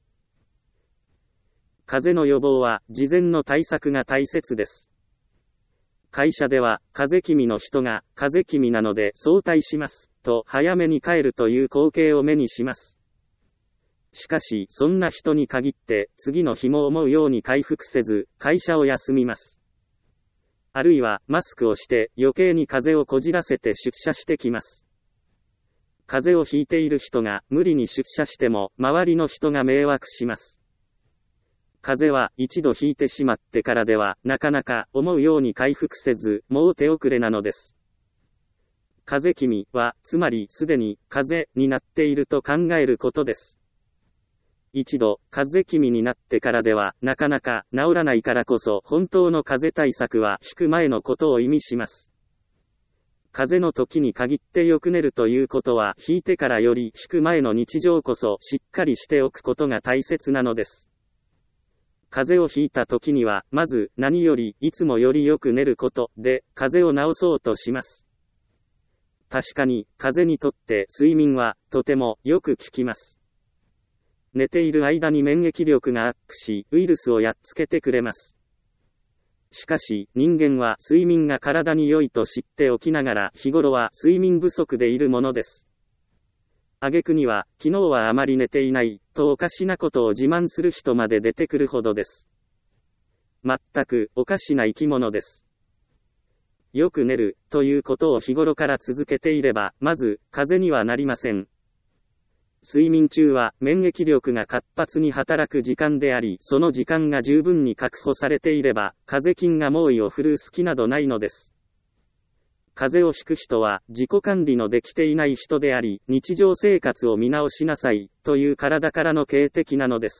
風邪の予防は事前の対策が大切です。会社では風邪気味の人が風邪気味なので早退しますと早めに帰るという光景を目にします。しかしそんな人に限って次の日も思うように回復せず会社を休みます。あるいはマスクをして余計に風邪をこじらせて出社してきます。風邪をひいている人が無理に出社しても周りの人が迷惑します。風邪は一度ひいてしまってからではなかなか思うように回復せず、もう手遅れなのです。風邪気味は、つまりすでに風邪になっていると考えることです。一度風邪気味になってからではなかなか治らないからこそ本当の風邪対策はひく前のことを意味します。風邪の時に限ってよく寝るということは、ひいてからよりひく前の日常こそしっかりしておくことが大切なのです。風邪をひいた時には、まず何よりいつもよりよく寝ることで風邪を治そうとします。確かに風邪にとって睡眠はとてもよく効きます。寝ている間に免疫力がアップし、ウイルスをやっつけてくれます。しかし人間は睡眠が体に良いと知っておきながら日頃は睡眠不足でいるものです。挙句には、昨日はあまり寝ていない、とおかしなことを自慢する人まで出てくるほどです。全くおかしな生き物です。よく寝る、ということを日頃から続けていれば、まず、風邪にはなりません。睡眠中は、免疫力が活発に働く時間であり、その時間が十分に確保されていれば、風邪菌が猛威を振るう隙などないのです。風邪をひく人は自己管理のできていない人であり、日常生活を見直しなさい、という体からの警笛なのです。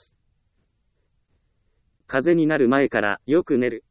風邪になる前からよく寝る。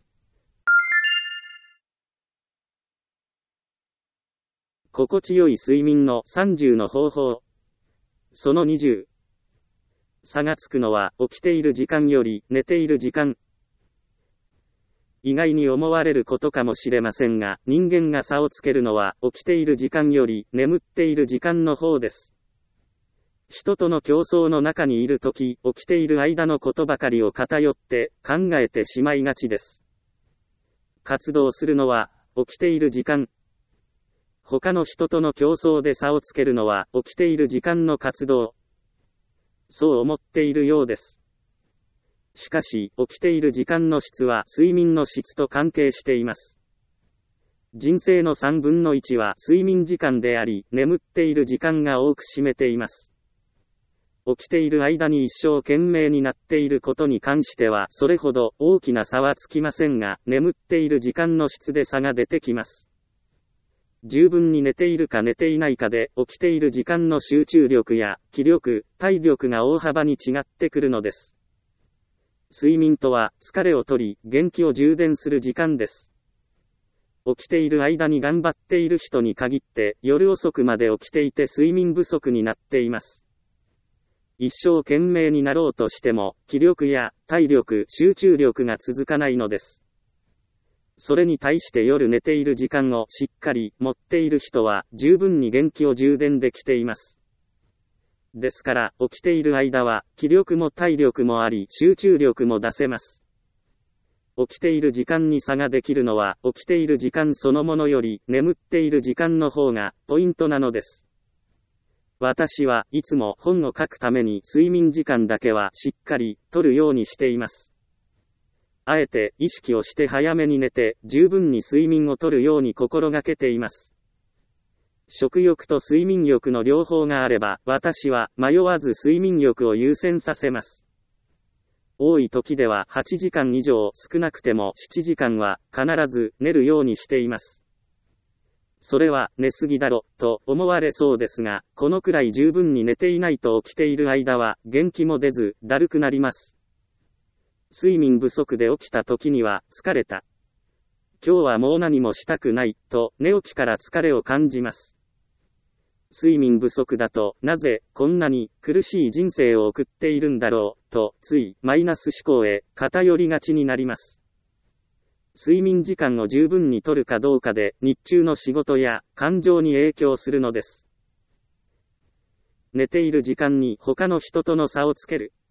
心地よい睡眠のさんじゅうの方法。そのにじゅう。差がつくのは起きている時間より寝ている時間。意外に思われることかもしれませんが、人間が差をつけるのは起きている時間より眠っている時間の方です。人との競争の中にいるとき、起きている間のことばかりを偏って考えてしまいがちです。活動するのは起きている時間。他の人との競争で差をつけるのは起きている時間の活動。そう思っているようです。しかし、起きている時間の質は睡眠の質と関係しています。人生のさんぶんのいちは睡眠時間であり、眠っている時間が多く占めています。起きている間に一生懸命になっていることに関しては、それほど大きな差はつきませんが、眠っている時間の質で差が出てきます。十分に寝ているか寝ていないかで、起きている時間の集中力や気力、体力が大幅に違ってくるのです。睡眠とは、疲れを取り、元気を充電する時間です。起きている間に頑張っている人に限って、夜遅くまで起きていて睡眠不足になっています。一生懸命になろうとしても、気力や体力、集中力が続かないのです。それに対して夜寝ている時間をしっかり持っている人は、十分に元気を充電できています。ですから、起きている間は、気力も体力もあり、集中力も出せます。起きている時間に差ができるのは、起きている時間そのものより、眠っている時間の方が、ポイントなのです。私はいつも本を書くために睡眠時間だけはしっかり、取るようにしています。あえて、意識をして早めに寝て、十分に睡眠を取るように心がけています。食欲と睡眠欲の両方があれば、私は迷わず睡眠欲を優先させます。 多い時でははちじかん以上、少なくてもななじかんは必ず寝るようにしています。それは寝すぎだろ、と思われそうですが、このくらい十分に寝ていないと起きている間は元気も出ず、だるくなります。睡眠不足で起きた時には、疲れた。今日はもう何もしたくない、と寝起きから疲れを感じます。睡眠不足だと、なぜこんなに苦しい人生を送っているんだろう、とついマイナス思考へ偏りがちになります。睡眠時間を十分にとるかどうかで日中の仕事や感情に影響するのです。寝ている時間に他の人との差をつける。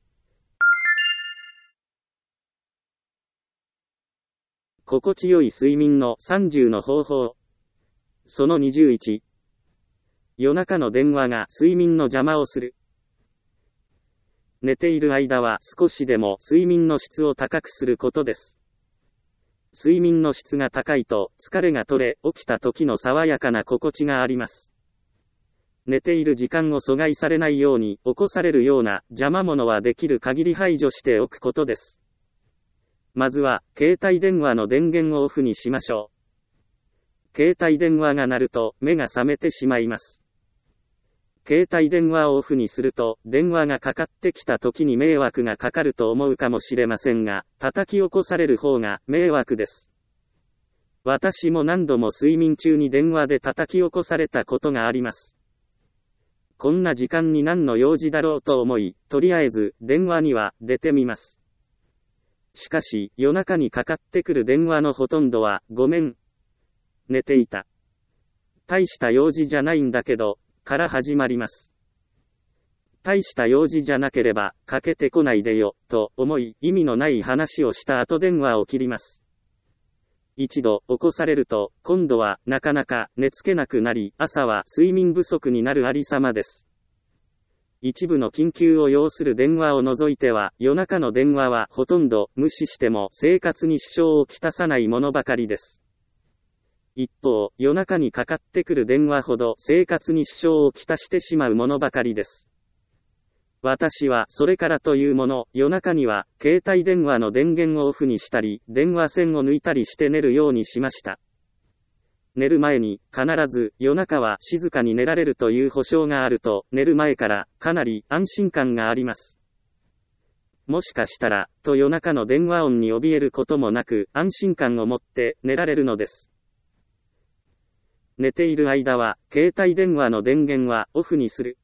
心地よい睡眠のさんじゅうの方法。そのにじゅういち。夜中の電話が睡眠の邪魔をする。寝ている間は少しでも睡眠の質を高くすることです。睡眠の質が高いと疲れが取れ、起きた時の爽やかな心地があります。寝ている時間を阻害されないように起こされるような邪魔者はできる限り排除しておくことです。まずは、携帯電話の電源をオフにしましょう。携帯電話が鳴ると目が覚めてしまいます。携帯電話をオフにすると、電話がかかってきた時に迷惑がかかると思うかもしれませんが、叩き起こされる方が迷惑です。私も何度も睡眠中に電話で叩き起こされたことがあります。こんな時間に何の用事だろうと思い、とりあえず電話には出てみます。しかし、夜中にかかってくる電話のほとんどは、ごめん。寝ていた。大した用事じゃないんだけど、から始まります。大した用事じゃなければ、かけてこないでよ、と思い、意味のない話をした後電話を切ります。一度起こされると、今度はなかなか寝つけなくなり、朝は睡眠不足になるありさまです。一部の緊急を要する電話を除いては、夜中の電話はほとんど無視しても生活に支障をきたさないものばかりです。一方、夜中にかかってくる電話ほど生活に支障をきたしてしまうものばかりです。私はそれからというもの、夜中には携帯電話の電源をオフにしたり、電話線を抜いたりして寝るようにしました。寝る前に、必ず、夜中は静かに寝られるという保証があると、寝る前から、かなり安心感があります。もしかしたら、と夜中の電話音に怯えることもなく、安心感を持って寝られるのです。寝ている間は、携帯電話の電源はオフにする。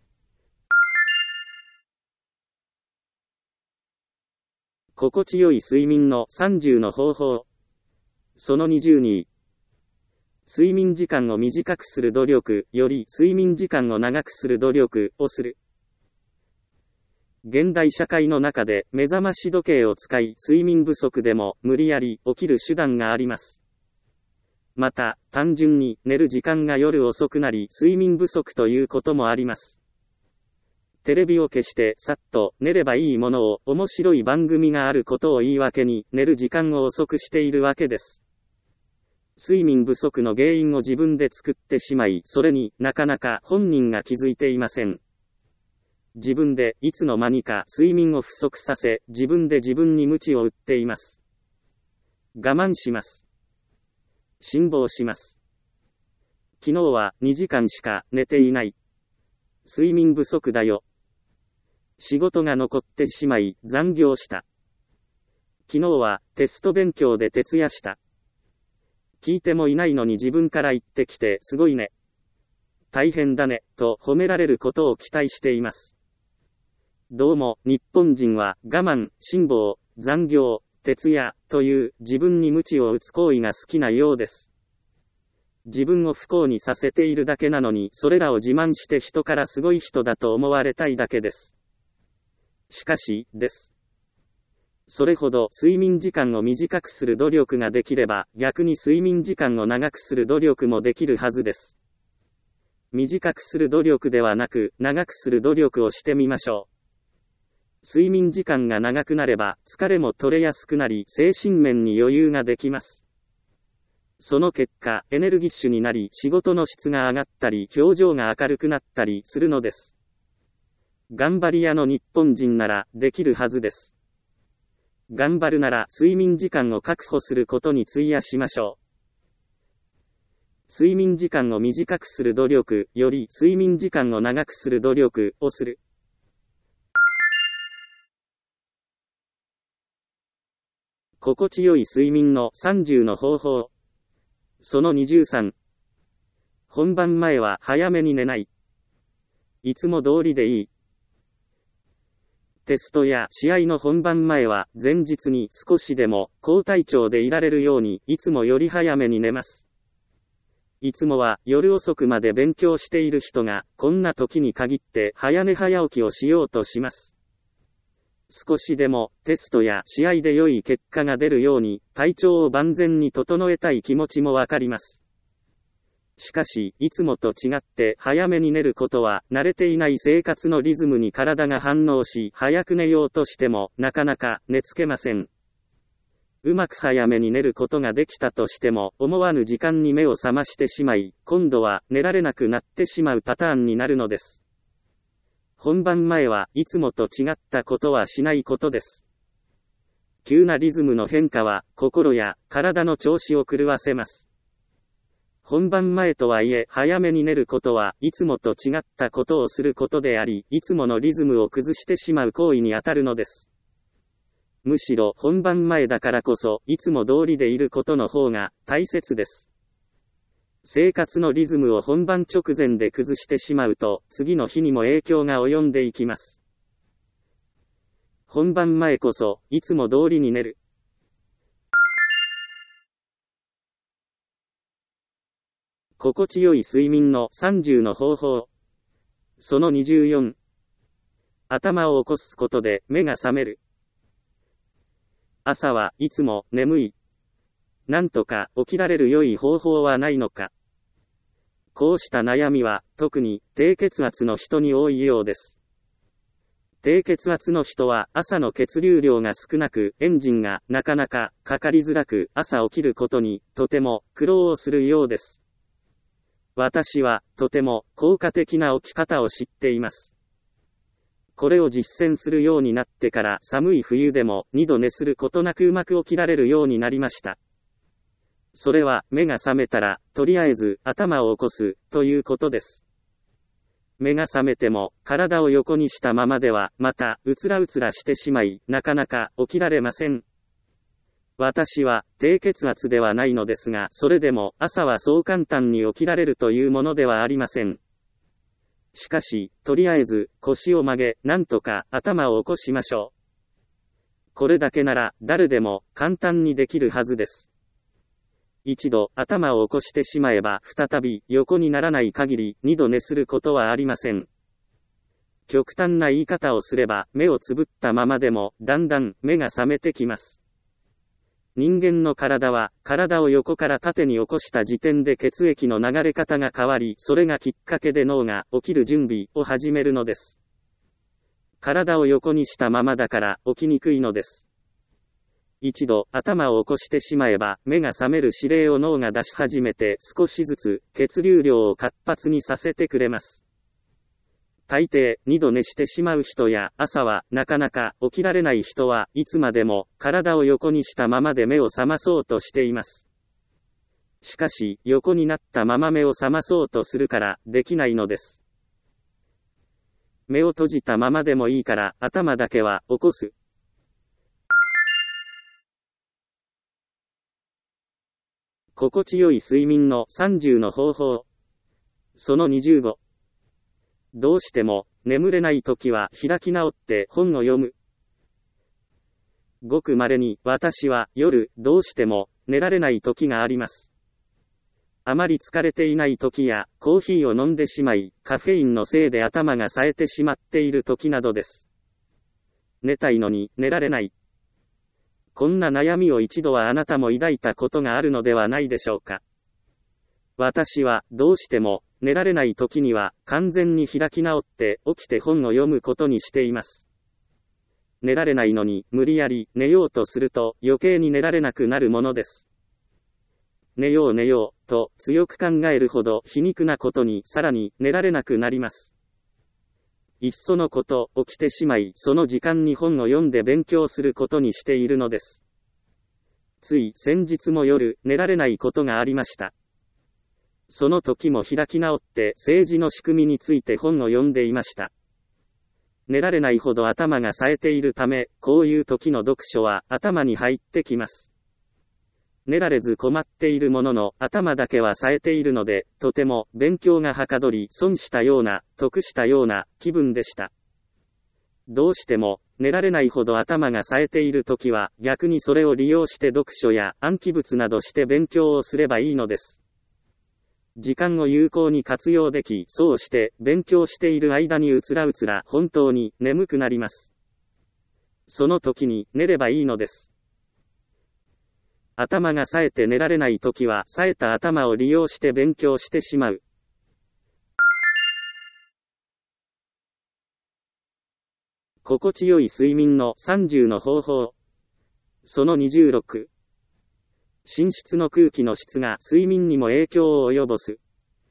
心地よい睡眠のさんじゅうの方法。そのにじゅうに。睡眠時間を短くする努力より睡眠時間を長くする努力をする。現代社会の中で目覚まし時計を使い睡眠不足でも無理やり起きる手段があります。また、単純に寝る時間が夜遅くなり睡眠不足ということもあります。テレビを消してさっと寝ればいいものを面白い番組があることを言い訳に寝る時間を遅くしているわけです。睡眠不足の原因を自分で作ってしまい、それになかなか本人が気づいていません。自分でいつの間にか睡眠を不足させ、自分で自分に鞭を打っています。我慢します。辛抱します。昨日はにじかんしか寝ていない。睡眠不足だよ。仕事が残ってしまい残業した。昨日はテスト勉強で徹夜した。聞いてもいないのに自分から言ってきてすごいね。大変だね、と褒められることを期待しています。どうも、日本人は我慢、辛抱、残業、徹夜、という自分に鞭を打つ行為が好きなようです。自分を不幸にさせているだけなのに、それらを自慢して人からすごい人だと思われたいだけです。しかし、です。それほど睡眠時間を短くする努力ができれば、逆に睡眠時間を長くする努力もできるはずです。短くする努力ではなく、長くする努力をしてみましょう。睡眠時間が長くなれば、疲れも取れやすくなり、精神面に余裕ができます。その結果、エネルギッシュになり、仕事の質が上がったり、表情が明るくなったりするのです。頑張り屋の日本人なら、できるはずです。 頑張るなら睡眠時間を確保することに費やしましょう。睡眠時間を短くする努力より睡眠時間を長くする努力をする。心地よい睡眠のさんじゅうの方法。そのにじゅうさん。本番前は早めに寝ない。いつも通りでいい。テストや試合の本番前は前日に少しでも高体調でいられるようにいつもより早めに寝ます。いつもは夜遅くまで勉強している人がこんな時に限って早寝早起きをしようとします。少しでもテストや試合で良い結果が出るように体調を万全に整えたい気持ちもわかります。しかし、いつもと違って早めに寝ることは慣れていない生活のリズムに体が反応し、早く寝ようとしてもなかなか寝つけません。うまく早めに寝ることができたとしても思わぬ時間に目を覚ましてしまい、今度は寝られなくなってしまうパターンになるのです。本番前はいつもと違ったことはしないことです。急なリズムの変化は心や体の調子を狂わせます。本番前とはいえ早めに寝ることはいつもと違ったことをすることであり、いつものリズムを崩してしまう行為にあたるのです。むしろ本番前だからこそいつも通りでいることの方が大切です。生活のリズムを本番直前で崩してしまうと次の日にも影響が及んでいきます。本番前こそいつも通りに寝る。心地よい睡眠のさんじゅうの方法。そのにじゅうよん。頭を起こすことで目が覚める。朝はいつも眠い。なんとか起きられる良い方法はないのか。こうした悩みは特に低血圧の人に多いようです。低血圧の人は朝の血流量が少なくエンジンがなかなかかかりづらく朝起きることにとても苦労をするようです。私はとても効果的な起き方を知っています。これを実践するようになってから寒い冬でもにど寝することなくうまく起きられるようになりました。それは目が覚めたらとりあえず頭を起こすということです。目が覚めても体を横にしたままではまたうつらうつらしてしまいなかなか起きられません。私は低血圧ではないのですが、それでも朝はそう簡単に起きられるというものではありません。しかし、とりあえず腰を曲げ、なんとか頭を起こしましょう。これだけなら誰でも簡単にできるはずです。一度頭を起こしてしまえば再び横にならない限りにど寝することはありません。極端な言い方をすれば目をつぶったままでもだんだん目が覚めてきます。人間の体は体を横から縦に起こした時点で血液の流れ方が変わり、それがきっかけで脳が起きる準備を始めるのです。体を横にしたままだから起きにくいのです。一度頭を起こしてしまえば目が覚める指令を脳が出し始めて少しずつ血流量を活発にさせてくれます。大抵にど寝してしまう人や朝はなかなか起きられない人はいつまでも体を横にしたままで目を覚まそうとしています。しかし横になったまま目を覚まそうとするからできないのです。目を閉じたままでもいいから頭だけは起こす。心地よい睡眠のさんじゅうの方法。そのにじゅうご。どうしても眠れないときは開き直って本を読む。ごく稀に私は夜どうしても寝られないときがあります。あまり疲れていないときやコーヒーを飲んでしまいカフェインのせいで頭が冴えてしまっているときなどです。寝たいのに寝られない。こんな悩みを一度はあなたも抱いたことがあるのではないでしょうか。私はどうしても寝られない時には完全に開き直って起きて本を読むことにしています。寝られないのに無理やり寝ようとすると余計に寝られなくなるものです。寝よう寝ようと強く考えるほど皮肉なことにさらに寝られなくなります。 いっそのこと、起きてしまい、その時間に本を読んで勉強することにしているのです。つい先日も夜、寝られないことがありました。その時も開き直って政治の仕組みについて本を読んでいました。寝られないほど頭が冴えているため、こういう時の読書は頭に入ってきます。寝られず困っているものの、頭だけは冴えているので、とても勉強がはかどり、損したような、得したような気分でした。どうしても、寝られないほど頭が冴えているときは、逆にそれを利用して読書や暗記物などして勉強をすればいいのです。時間を有効に活用でき、そうして勉強している間にうつらうつら本当に眠くなります。その時に寝ればいいのです。頭が冴えて寝られないときは、冴えた頭を利用して勉強してしまう。心地よい睡眠のさんじゅうの方法。そのにじゅうろく。寝室の空気の質が睡眠にも影響を及ぼす。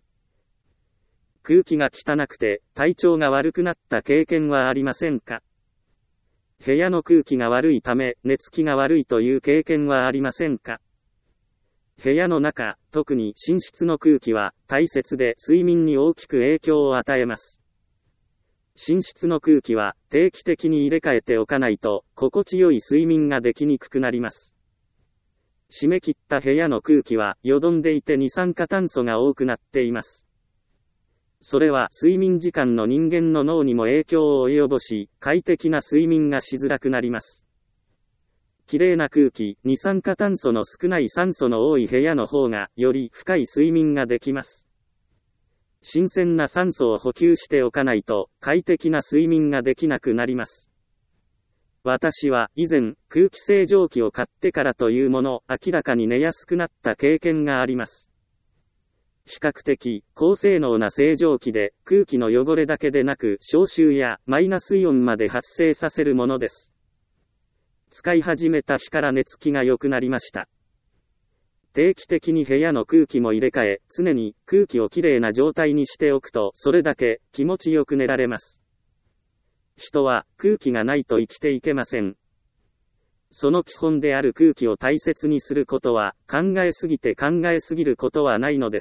空気が汚くて体調が悪くなった経験はありませんか？部屋の空気が悪いため寝つきが悪いという経験はありませんか？部屋の中、特に寝室の空気は大切で睡眠に大きく影響を与えます。寝室の空気は定期的に入れ替えておかないと心地よい睡眠ができにくくなります。締め切った部屋の空気はよどんでいて二酸化炭素が多くなっています。それは睡眠時間の人間の脳にも影響を及ぼし、快適な睡眠がしづらくなります。きれいな空気、二酸化炭素の少ない酸素の多い部屋の方がより深い睡眠ができます。新鮮な酸素を補給しておかないと快適な睡眠ができなくなります。私は以前空気清浄機を買ってからというもの明らかに寝やすくなった経験があります。比較的高性能な清浄機で空気の汚れだけでなく消臭やマイナスイオンまで発生させるものです。使い始めた日から寝つきが良くなりました。定期的に部屋の空気も入れ替え、常に空気をきれいな状態にしておくと、それだけ気持ちよく寝られます。人は空気がないと生きていけません。その基本である空気を大切にすることは、考えすぎて考えすぎることはないのです。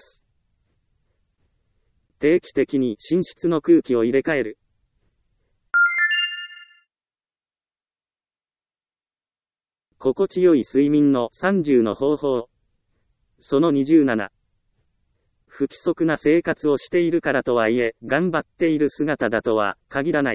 定期的に寝室の空気を入れ替える。心地よい睡眠のさんじゅうの方法。そのにじゅうなな。不規則な生活をしているからとはいえ、頑張っている姿だとは限らない。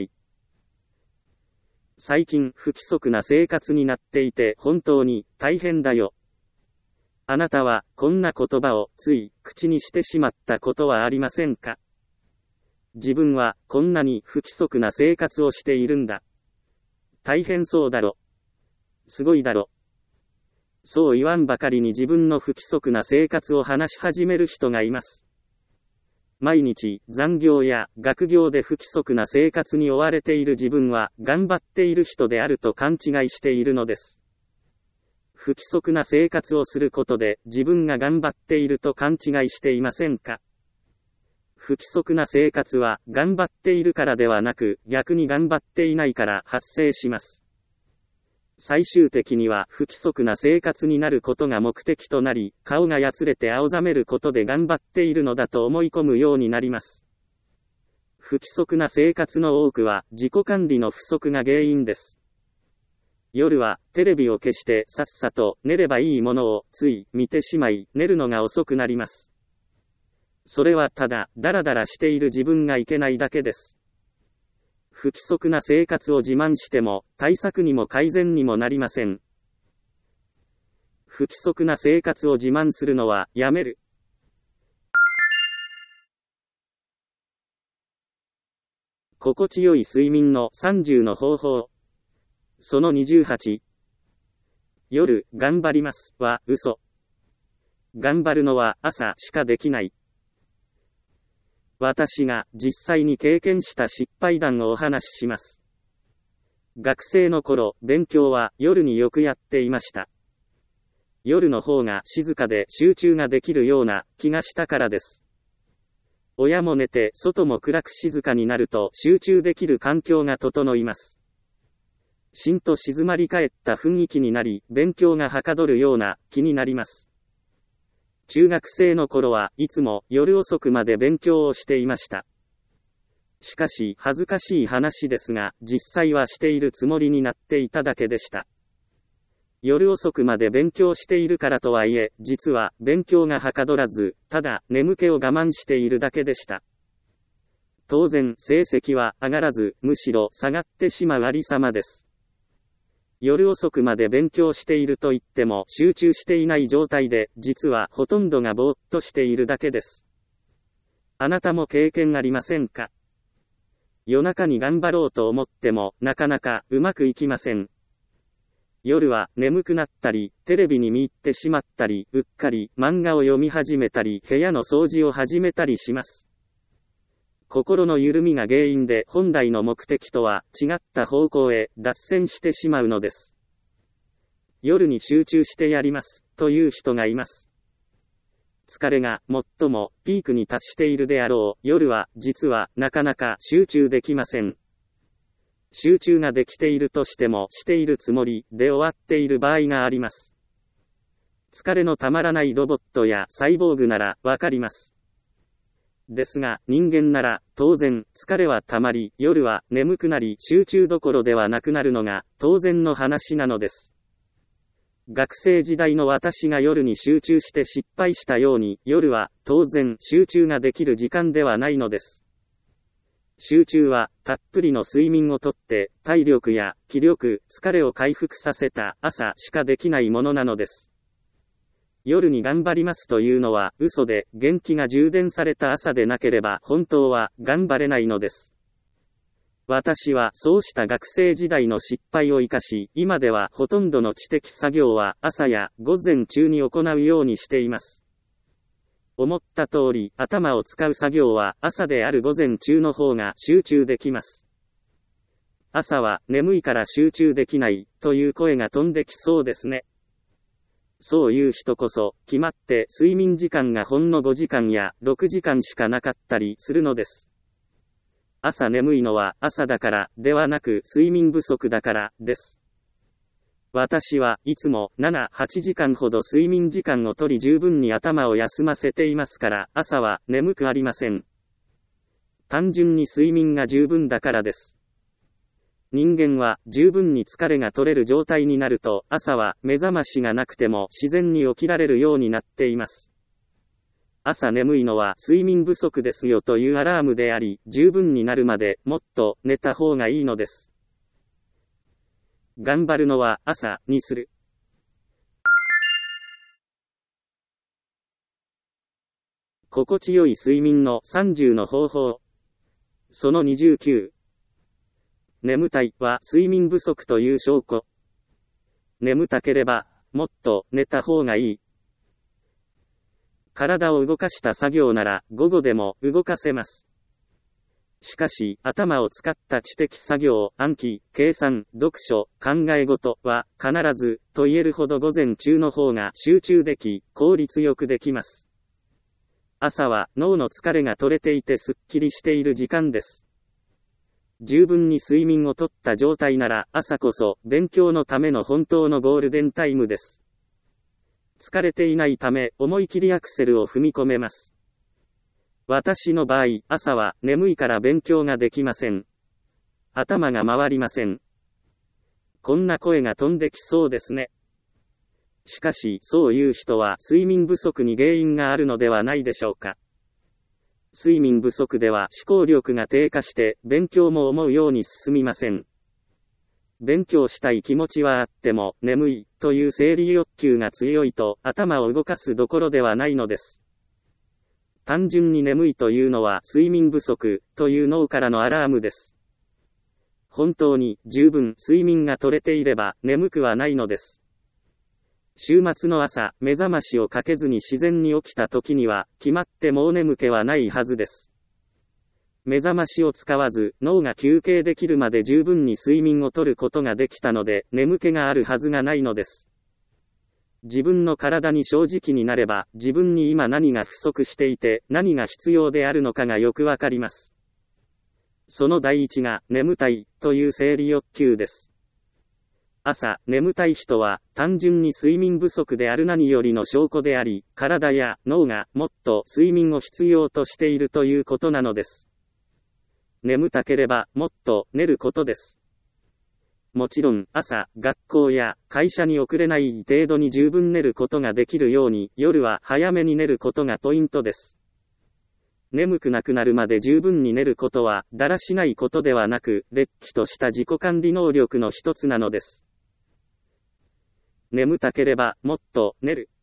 最近不規則な生活になっていて本当に大変だよ。あなたはこんな言葉をつい口にしてしまったことはありませんか？自分はこんなに不規則な生活をしているんだ。大変そうだろ。すごいだろ。そう言わんばかりに自分の不規則な生活を話し始める人がいます。毎日残業や学業で不規則な生活に追われている自分は頑張っている人であると勘違いしているのです。不規則な生活をすることで自分が頑張っていると勘違いしていませんか？不規則な生活は頑張っているからではなく逆に頑張っていないから発生します。最終的には不規則な生活になることが目的となり、顔がやつれて青ざめることで頑張っているのだと思い込むようになります。不規則な生活の多くは自己管理の不足が原因です。夜はテレビを消してさっさと寝ればいいものをつい見てしまい寝るのが遅くなります。それはただダラダラしている自分がいけないだけです。不規則な生活を自慢しても対策にも改善にもなりません。不規則な生活を自慢するのはやめる。心地よい睡眠のさんじゅうの方法。そのにじゅうはち。夜頑張りますは嘘。頑張るのは朝しかできない。私が実際に経験した失敗談をお話しします。学生の頃、勉強は夜によくやっていました。夜の方が静かで集中ができるような気がしたからです。 親も寝て外も暗く静かになると集中できる環境が整います。しんと静まり返った雰囲気になり、勉強がはかどるような気になります。中学生の頃はいつも夜遅くまで勉強をしていました。しかし恥ずかしい話ですが、実際はしているつもりになっていただけでした。夜遅くまで勉強しているからとはいえ、実は勉強がはかどらず、ただ眠気を我慢しているだけでした。当然成績は上がらず、むしろ下がってしまうありさまです。夜遅くまで勉強していると言っても集中していない状態で、実はほとんどがぼーっとしているだけです。あなたも経験ありませんか？夜中に頑張ろうと思っても、なかなかうまくいきません。夜は眠くなったり、テレビに見入ってしまったり、うっかり漫画を読み始めたり、部屋の掃除を始めたりします。心の緩みが原因で本来の目的とは違った方向へ脱線してしまうのです。夜に集中してやりますという人がいます。疲れが最もピークに達しているであろう夜は実はなかなか集中できません。集中ができているとしてもしているつもりで終わっている場合があります。疲れのたまらないロボットやサイボーグならわかります。ですが人間なら当然疲れはたまり夜は眠くなり集中どころではなくなるのが当然の話なのです。学生時代の私が夜に集中して失敗したように夜は当然集中ができる時間ではないのです。集中はたっぷりの睡眠をとって体力や気力、疲れを回復させた朝しかできないものなのです。夜に頑張りますというのは嘘で元気が充電された朝でなければ本当は頑張れないのです。私はそうした学生時代の失敗を生かし、今ではほとんどの知的作業は朝や午前中に行うようにしています。思った通り頭を使う作業は朝である午前中の方が集中できます。朝は眠いから集中できないという声が飛んできそうですね。そういう人こそ決まって睡眠時間がほんのごじかんやろくじかんしかなかったりするのです。朝眠いのは朝だからではなく睡眠不足だからです。私はいつもなな、はちじかんほど睡眠時間を取り十分に頭を休ませていますから朝は眠くありません。単純に睡眠が十分だからです。人間は十分に疲れが取れる状態になると朝は目覚ましがなくても自然に起きられるようになっています。朝眠いのは睡眠不足ですよというアラームであり、十分になるまでもっと寝た方がいいのです。頑張るのは朝にする。心地よい睡眠のさんじゅうの方法。そのにじゅうきゅう。眠たいは睡眠不足という証拠。眠たければもっと寝た方がいい。体を動かした作業なら午後でも動かせます。しかし頭を使った知的作業、暗記、計算、読書、考え事は必ずと言えるほど午前中の方が集中でき効率よくできます。朝は脳の疲れが取れていてすっきりしている時間です。十分に睡眠をとった状態なら朝こそ勉強のための本当のゴールデンタイムです。疲れていないため思い切りアクセルを踏み込めます。私の場合、朝は眠いから勉強ができません。頭が回りません。こんな声が飛んできそうですね。しかし、そういう人は睡眠不足に原因があるのではないでしょうか。睡眠不足では思考力が低下して勉強も思うように進みません。勉強したい気持ちはあっても眠いという生理欲求が強いと頭を動かすどころではないのです。単純に眠いというのは睡眠不足という脳からのアラームです。本当に十分睡眠が取れていれば眠くはないのです。週末の朝、目覚ましをかけずに自然に起きた時には決まってもう眠気はないはずです。目覚ましを使わず脳が休憩できるまで十分に睡眠をとることができたので眠気があるはずがないのです。 自分の体に正直になれば、自分に今何が不足していて、何が必要であるのかがよくわかります。その第一が、眠たい、という生理欲求です。朝、眠たい人は、単純に睡眠不足である何よりの証拠であり、体や脳がもっと睡眠を必要としているということなのです。眠たければ、もっと寝ることです。もちろん、朝、学校や会社に遅れない程度に十分寝ることができるように、夜は早めに寝ることがポイントです。眠くなくなるまで十分に寝ることは、だらしないことではなく、れっきとした自己管理能力の一つなのです。眠たければ、もっと寝る。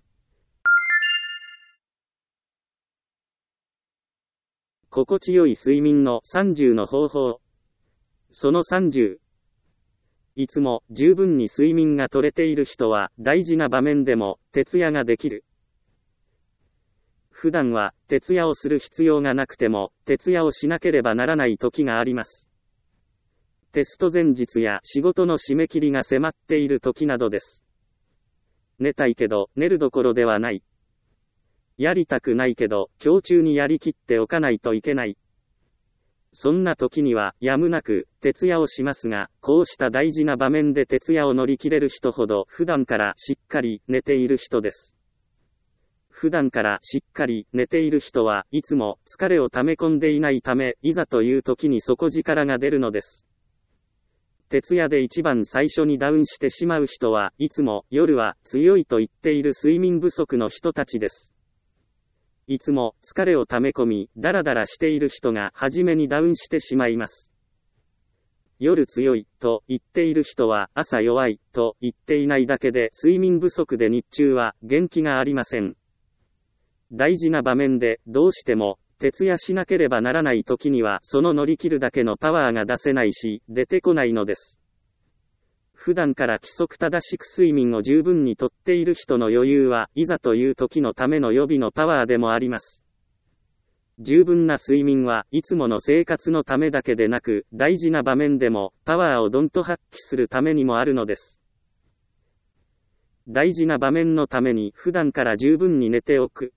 心地よい睡眠のさんじゅうの方法。そのさんじゅう。いつも十分に睡眠が取れている人は、大事な場面でも、徹夜ができる。普段は、徹夜をする必要がなくても、徹夜をしなければならない時があります。テスト前日や仕事の締め切りが迫っている時などです。寝たいけど、寝るどころではない。やりたくないけど、今日中にやりきっておかないといけない。そんな時には、やむなく、徹夜をしますが、こうした大事な場面で徹夜を乗り切れる人ほど、普段からしっかり寝ている人です。普段からしっかり寝ている人はいつも疲れを溜め込んでいないため、いざという時に底力が出るのです。徹夜で一番最初にダウンしてしまう人はいつも夜は強いと言っている睡眠不足の人たちです。いつも疲れを溜め込み、ダラダラしている人が初めにダウンしてしまいます。夜強いと言っている人は朝弱いと言っていないだけで睡眠不足で日中は元気がありません。大事な場面でどうしても徹夜しなければならない時にはその乗り切るだけのパワーが出せないし、出てこないのです。普段から規則正しく睡眠を十分にとっている人の余裕はいざという時のための予備のパワーでもあります。十分な睡眠はいつもの生活のためだけでなく、大事な場面でもパワーをどんと発揮するためにもあるのです。大事な場面のために普段から十分に寝ておく。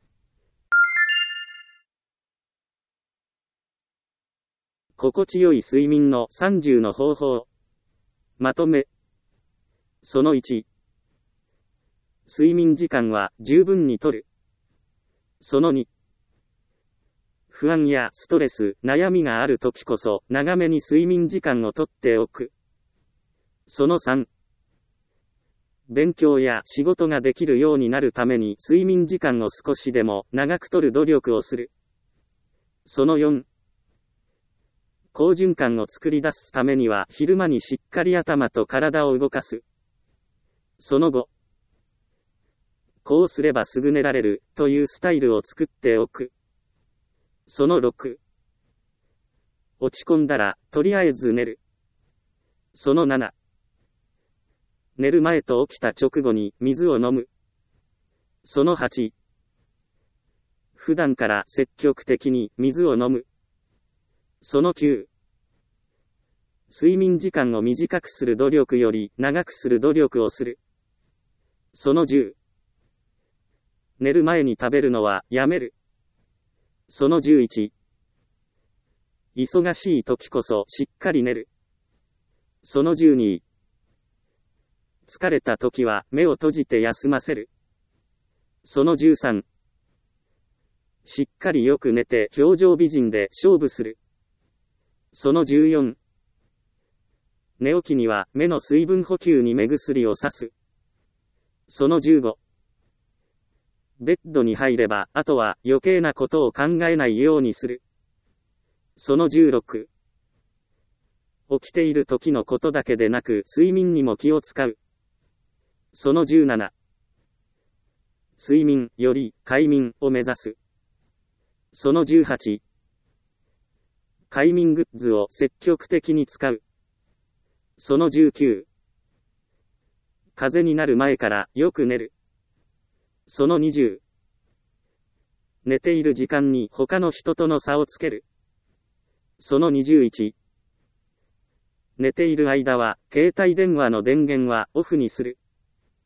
心地よい睡眠のさんじゅうの方法。まとめ。そのいち。睡眠時間は十分にとる。そのに。不安やストレス、悩みがある時こそ長めに睡眠時間をとっておく。そのさん。勉強や仕事ができるようになるために睡眠時間を少しでも長くとる努力をする。そのよん。好循環を作り出すためには昼間にしっかり頭と体を動かす。そのご。こうすればすぐ寝られるというスタイルを作っておく。そのろく。落ち込んだらとりあえず寝る。そのなな。寝る前と起きた直後に水を飲む。そのはち。普段から積極的に水を飲む。そのきゅう。睡眠時間を短くする努力より長くする努力をする。そのじゅう。寝る前に食べるのはやめる。そのじゅういち。忙しい時こそしっかり寝る。そのじゅうに。疲れた時は目を閉じて休ませる。そのじゅうさん。しっかりよく寝て表情美人で勝負する。そのじゅうよん。寝起きには目の水分補給に目薬をさす。そのじゅうご。ベッドに入れば、あとは余計なことを考えないようにする。そのじゅうろく。起きている時のことだけでなく、睡眠にも気を使う。そのじゅうなな。睡眠より快眠を目指す。そのじゅうはち。快眠グッズを積極的に使う。そのじゅうきゅう。風邪になる前からよく寝る。そのにじゅう。寝ている時間に他の人との差をつける。そのにじゅういち。寝ている間は携帯電話の電源はオフにする。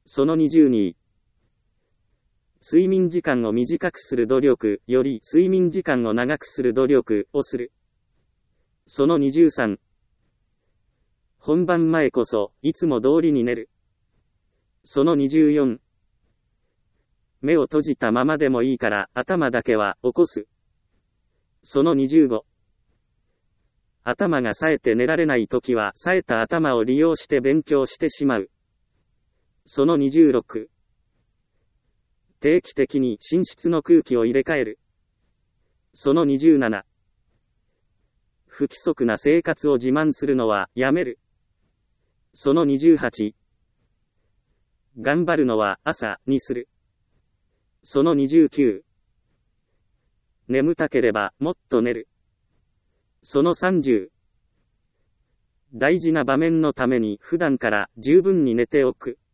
そのにじゅうに、睡眠時間を短くする努力より睡眠時間を長くする努力をする。そのにじゅうさん、本番前こそいつも通りに寝る。そのにじゅうよん、目を閉じたままでもいいから頭だけは起こす。そのにじゅうご、頭が冴えて寝られないときは冴えた頭を利用して勉強してしまう。そのにじゅうろく、定期的に寝室の空気を入れ替える。そのにじゅうなな、不規則な生活を自慢するのはやめる。そのにじゅうはち、頑張るのは朝にする。そのにじゅうきゅう、眠たければもっと寝る。そのさんじゅう、大事な場面のために普段から十分に寝ておく。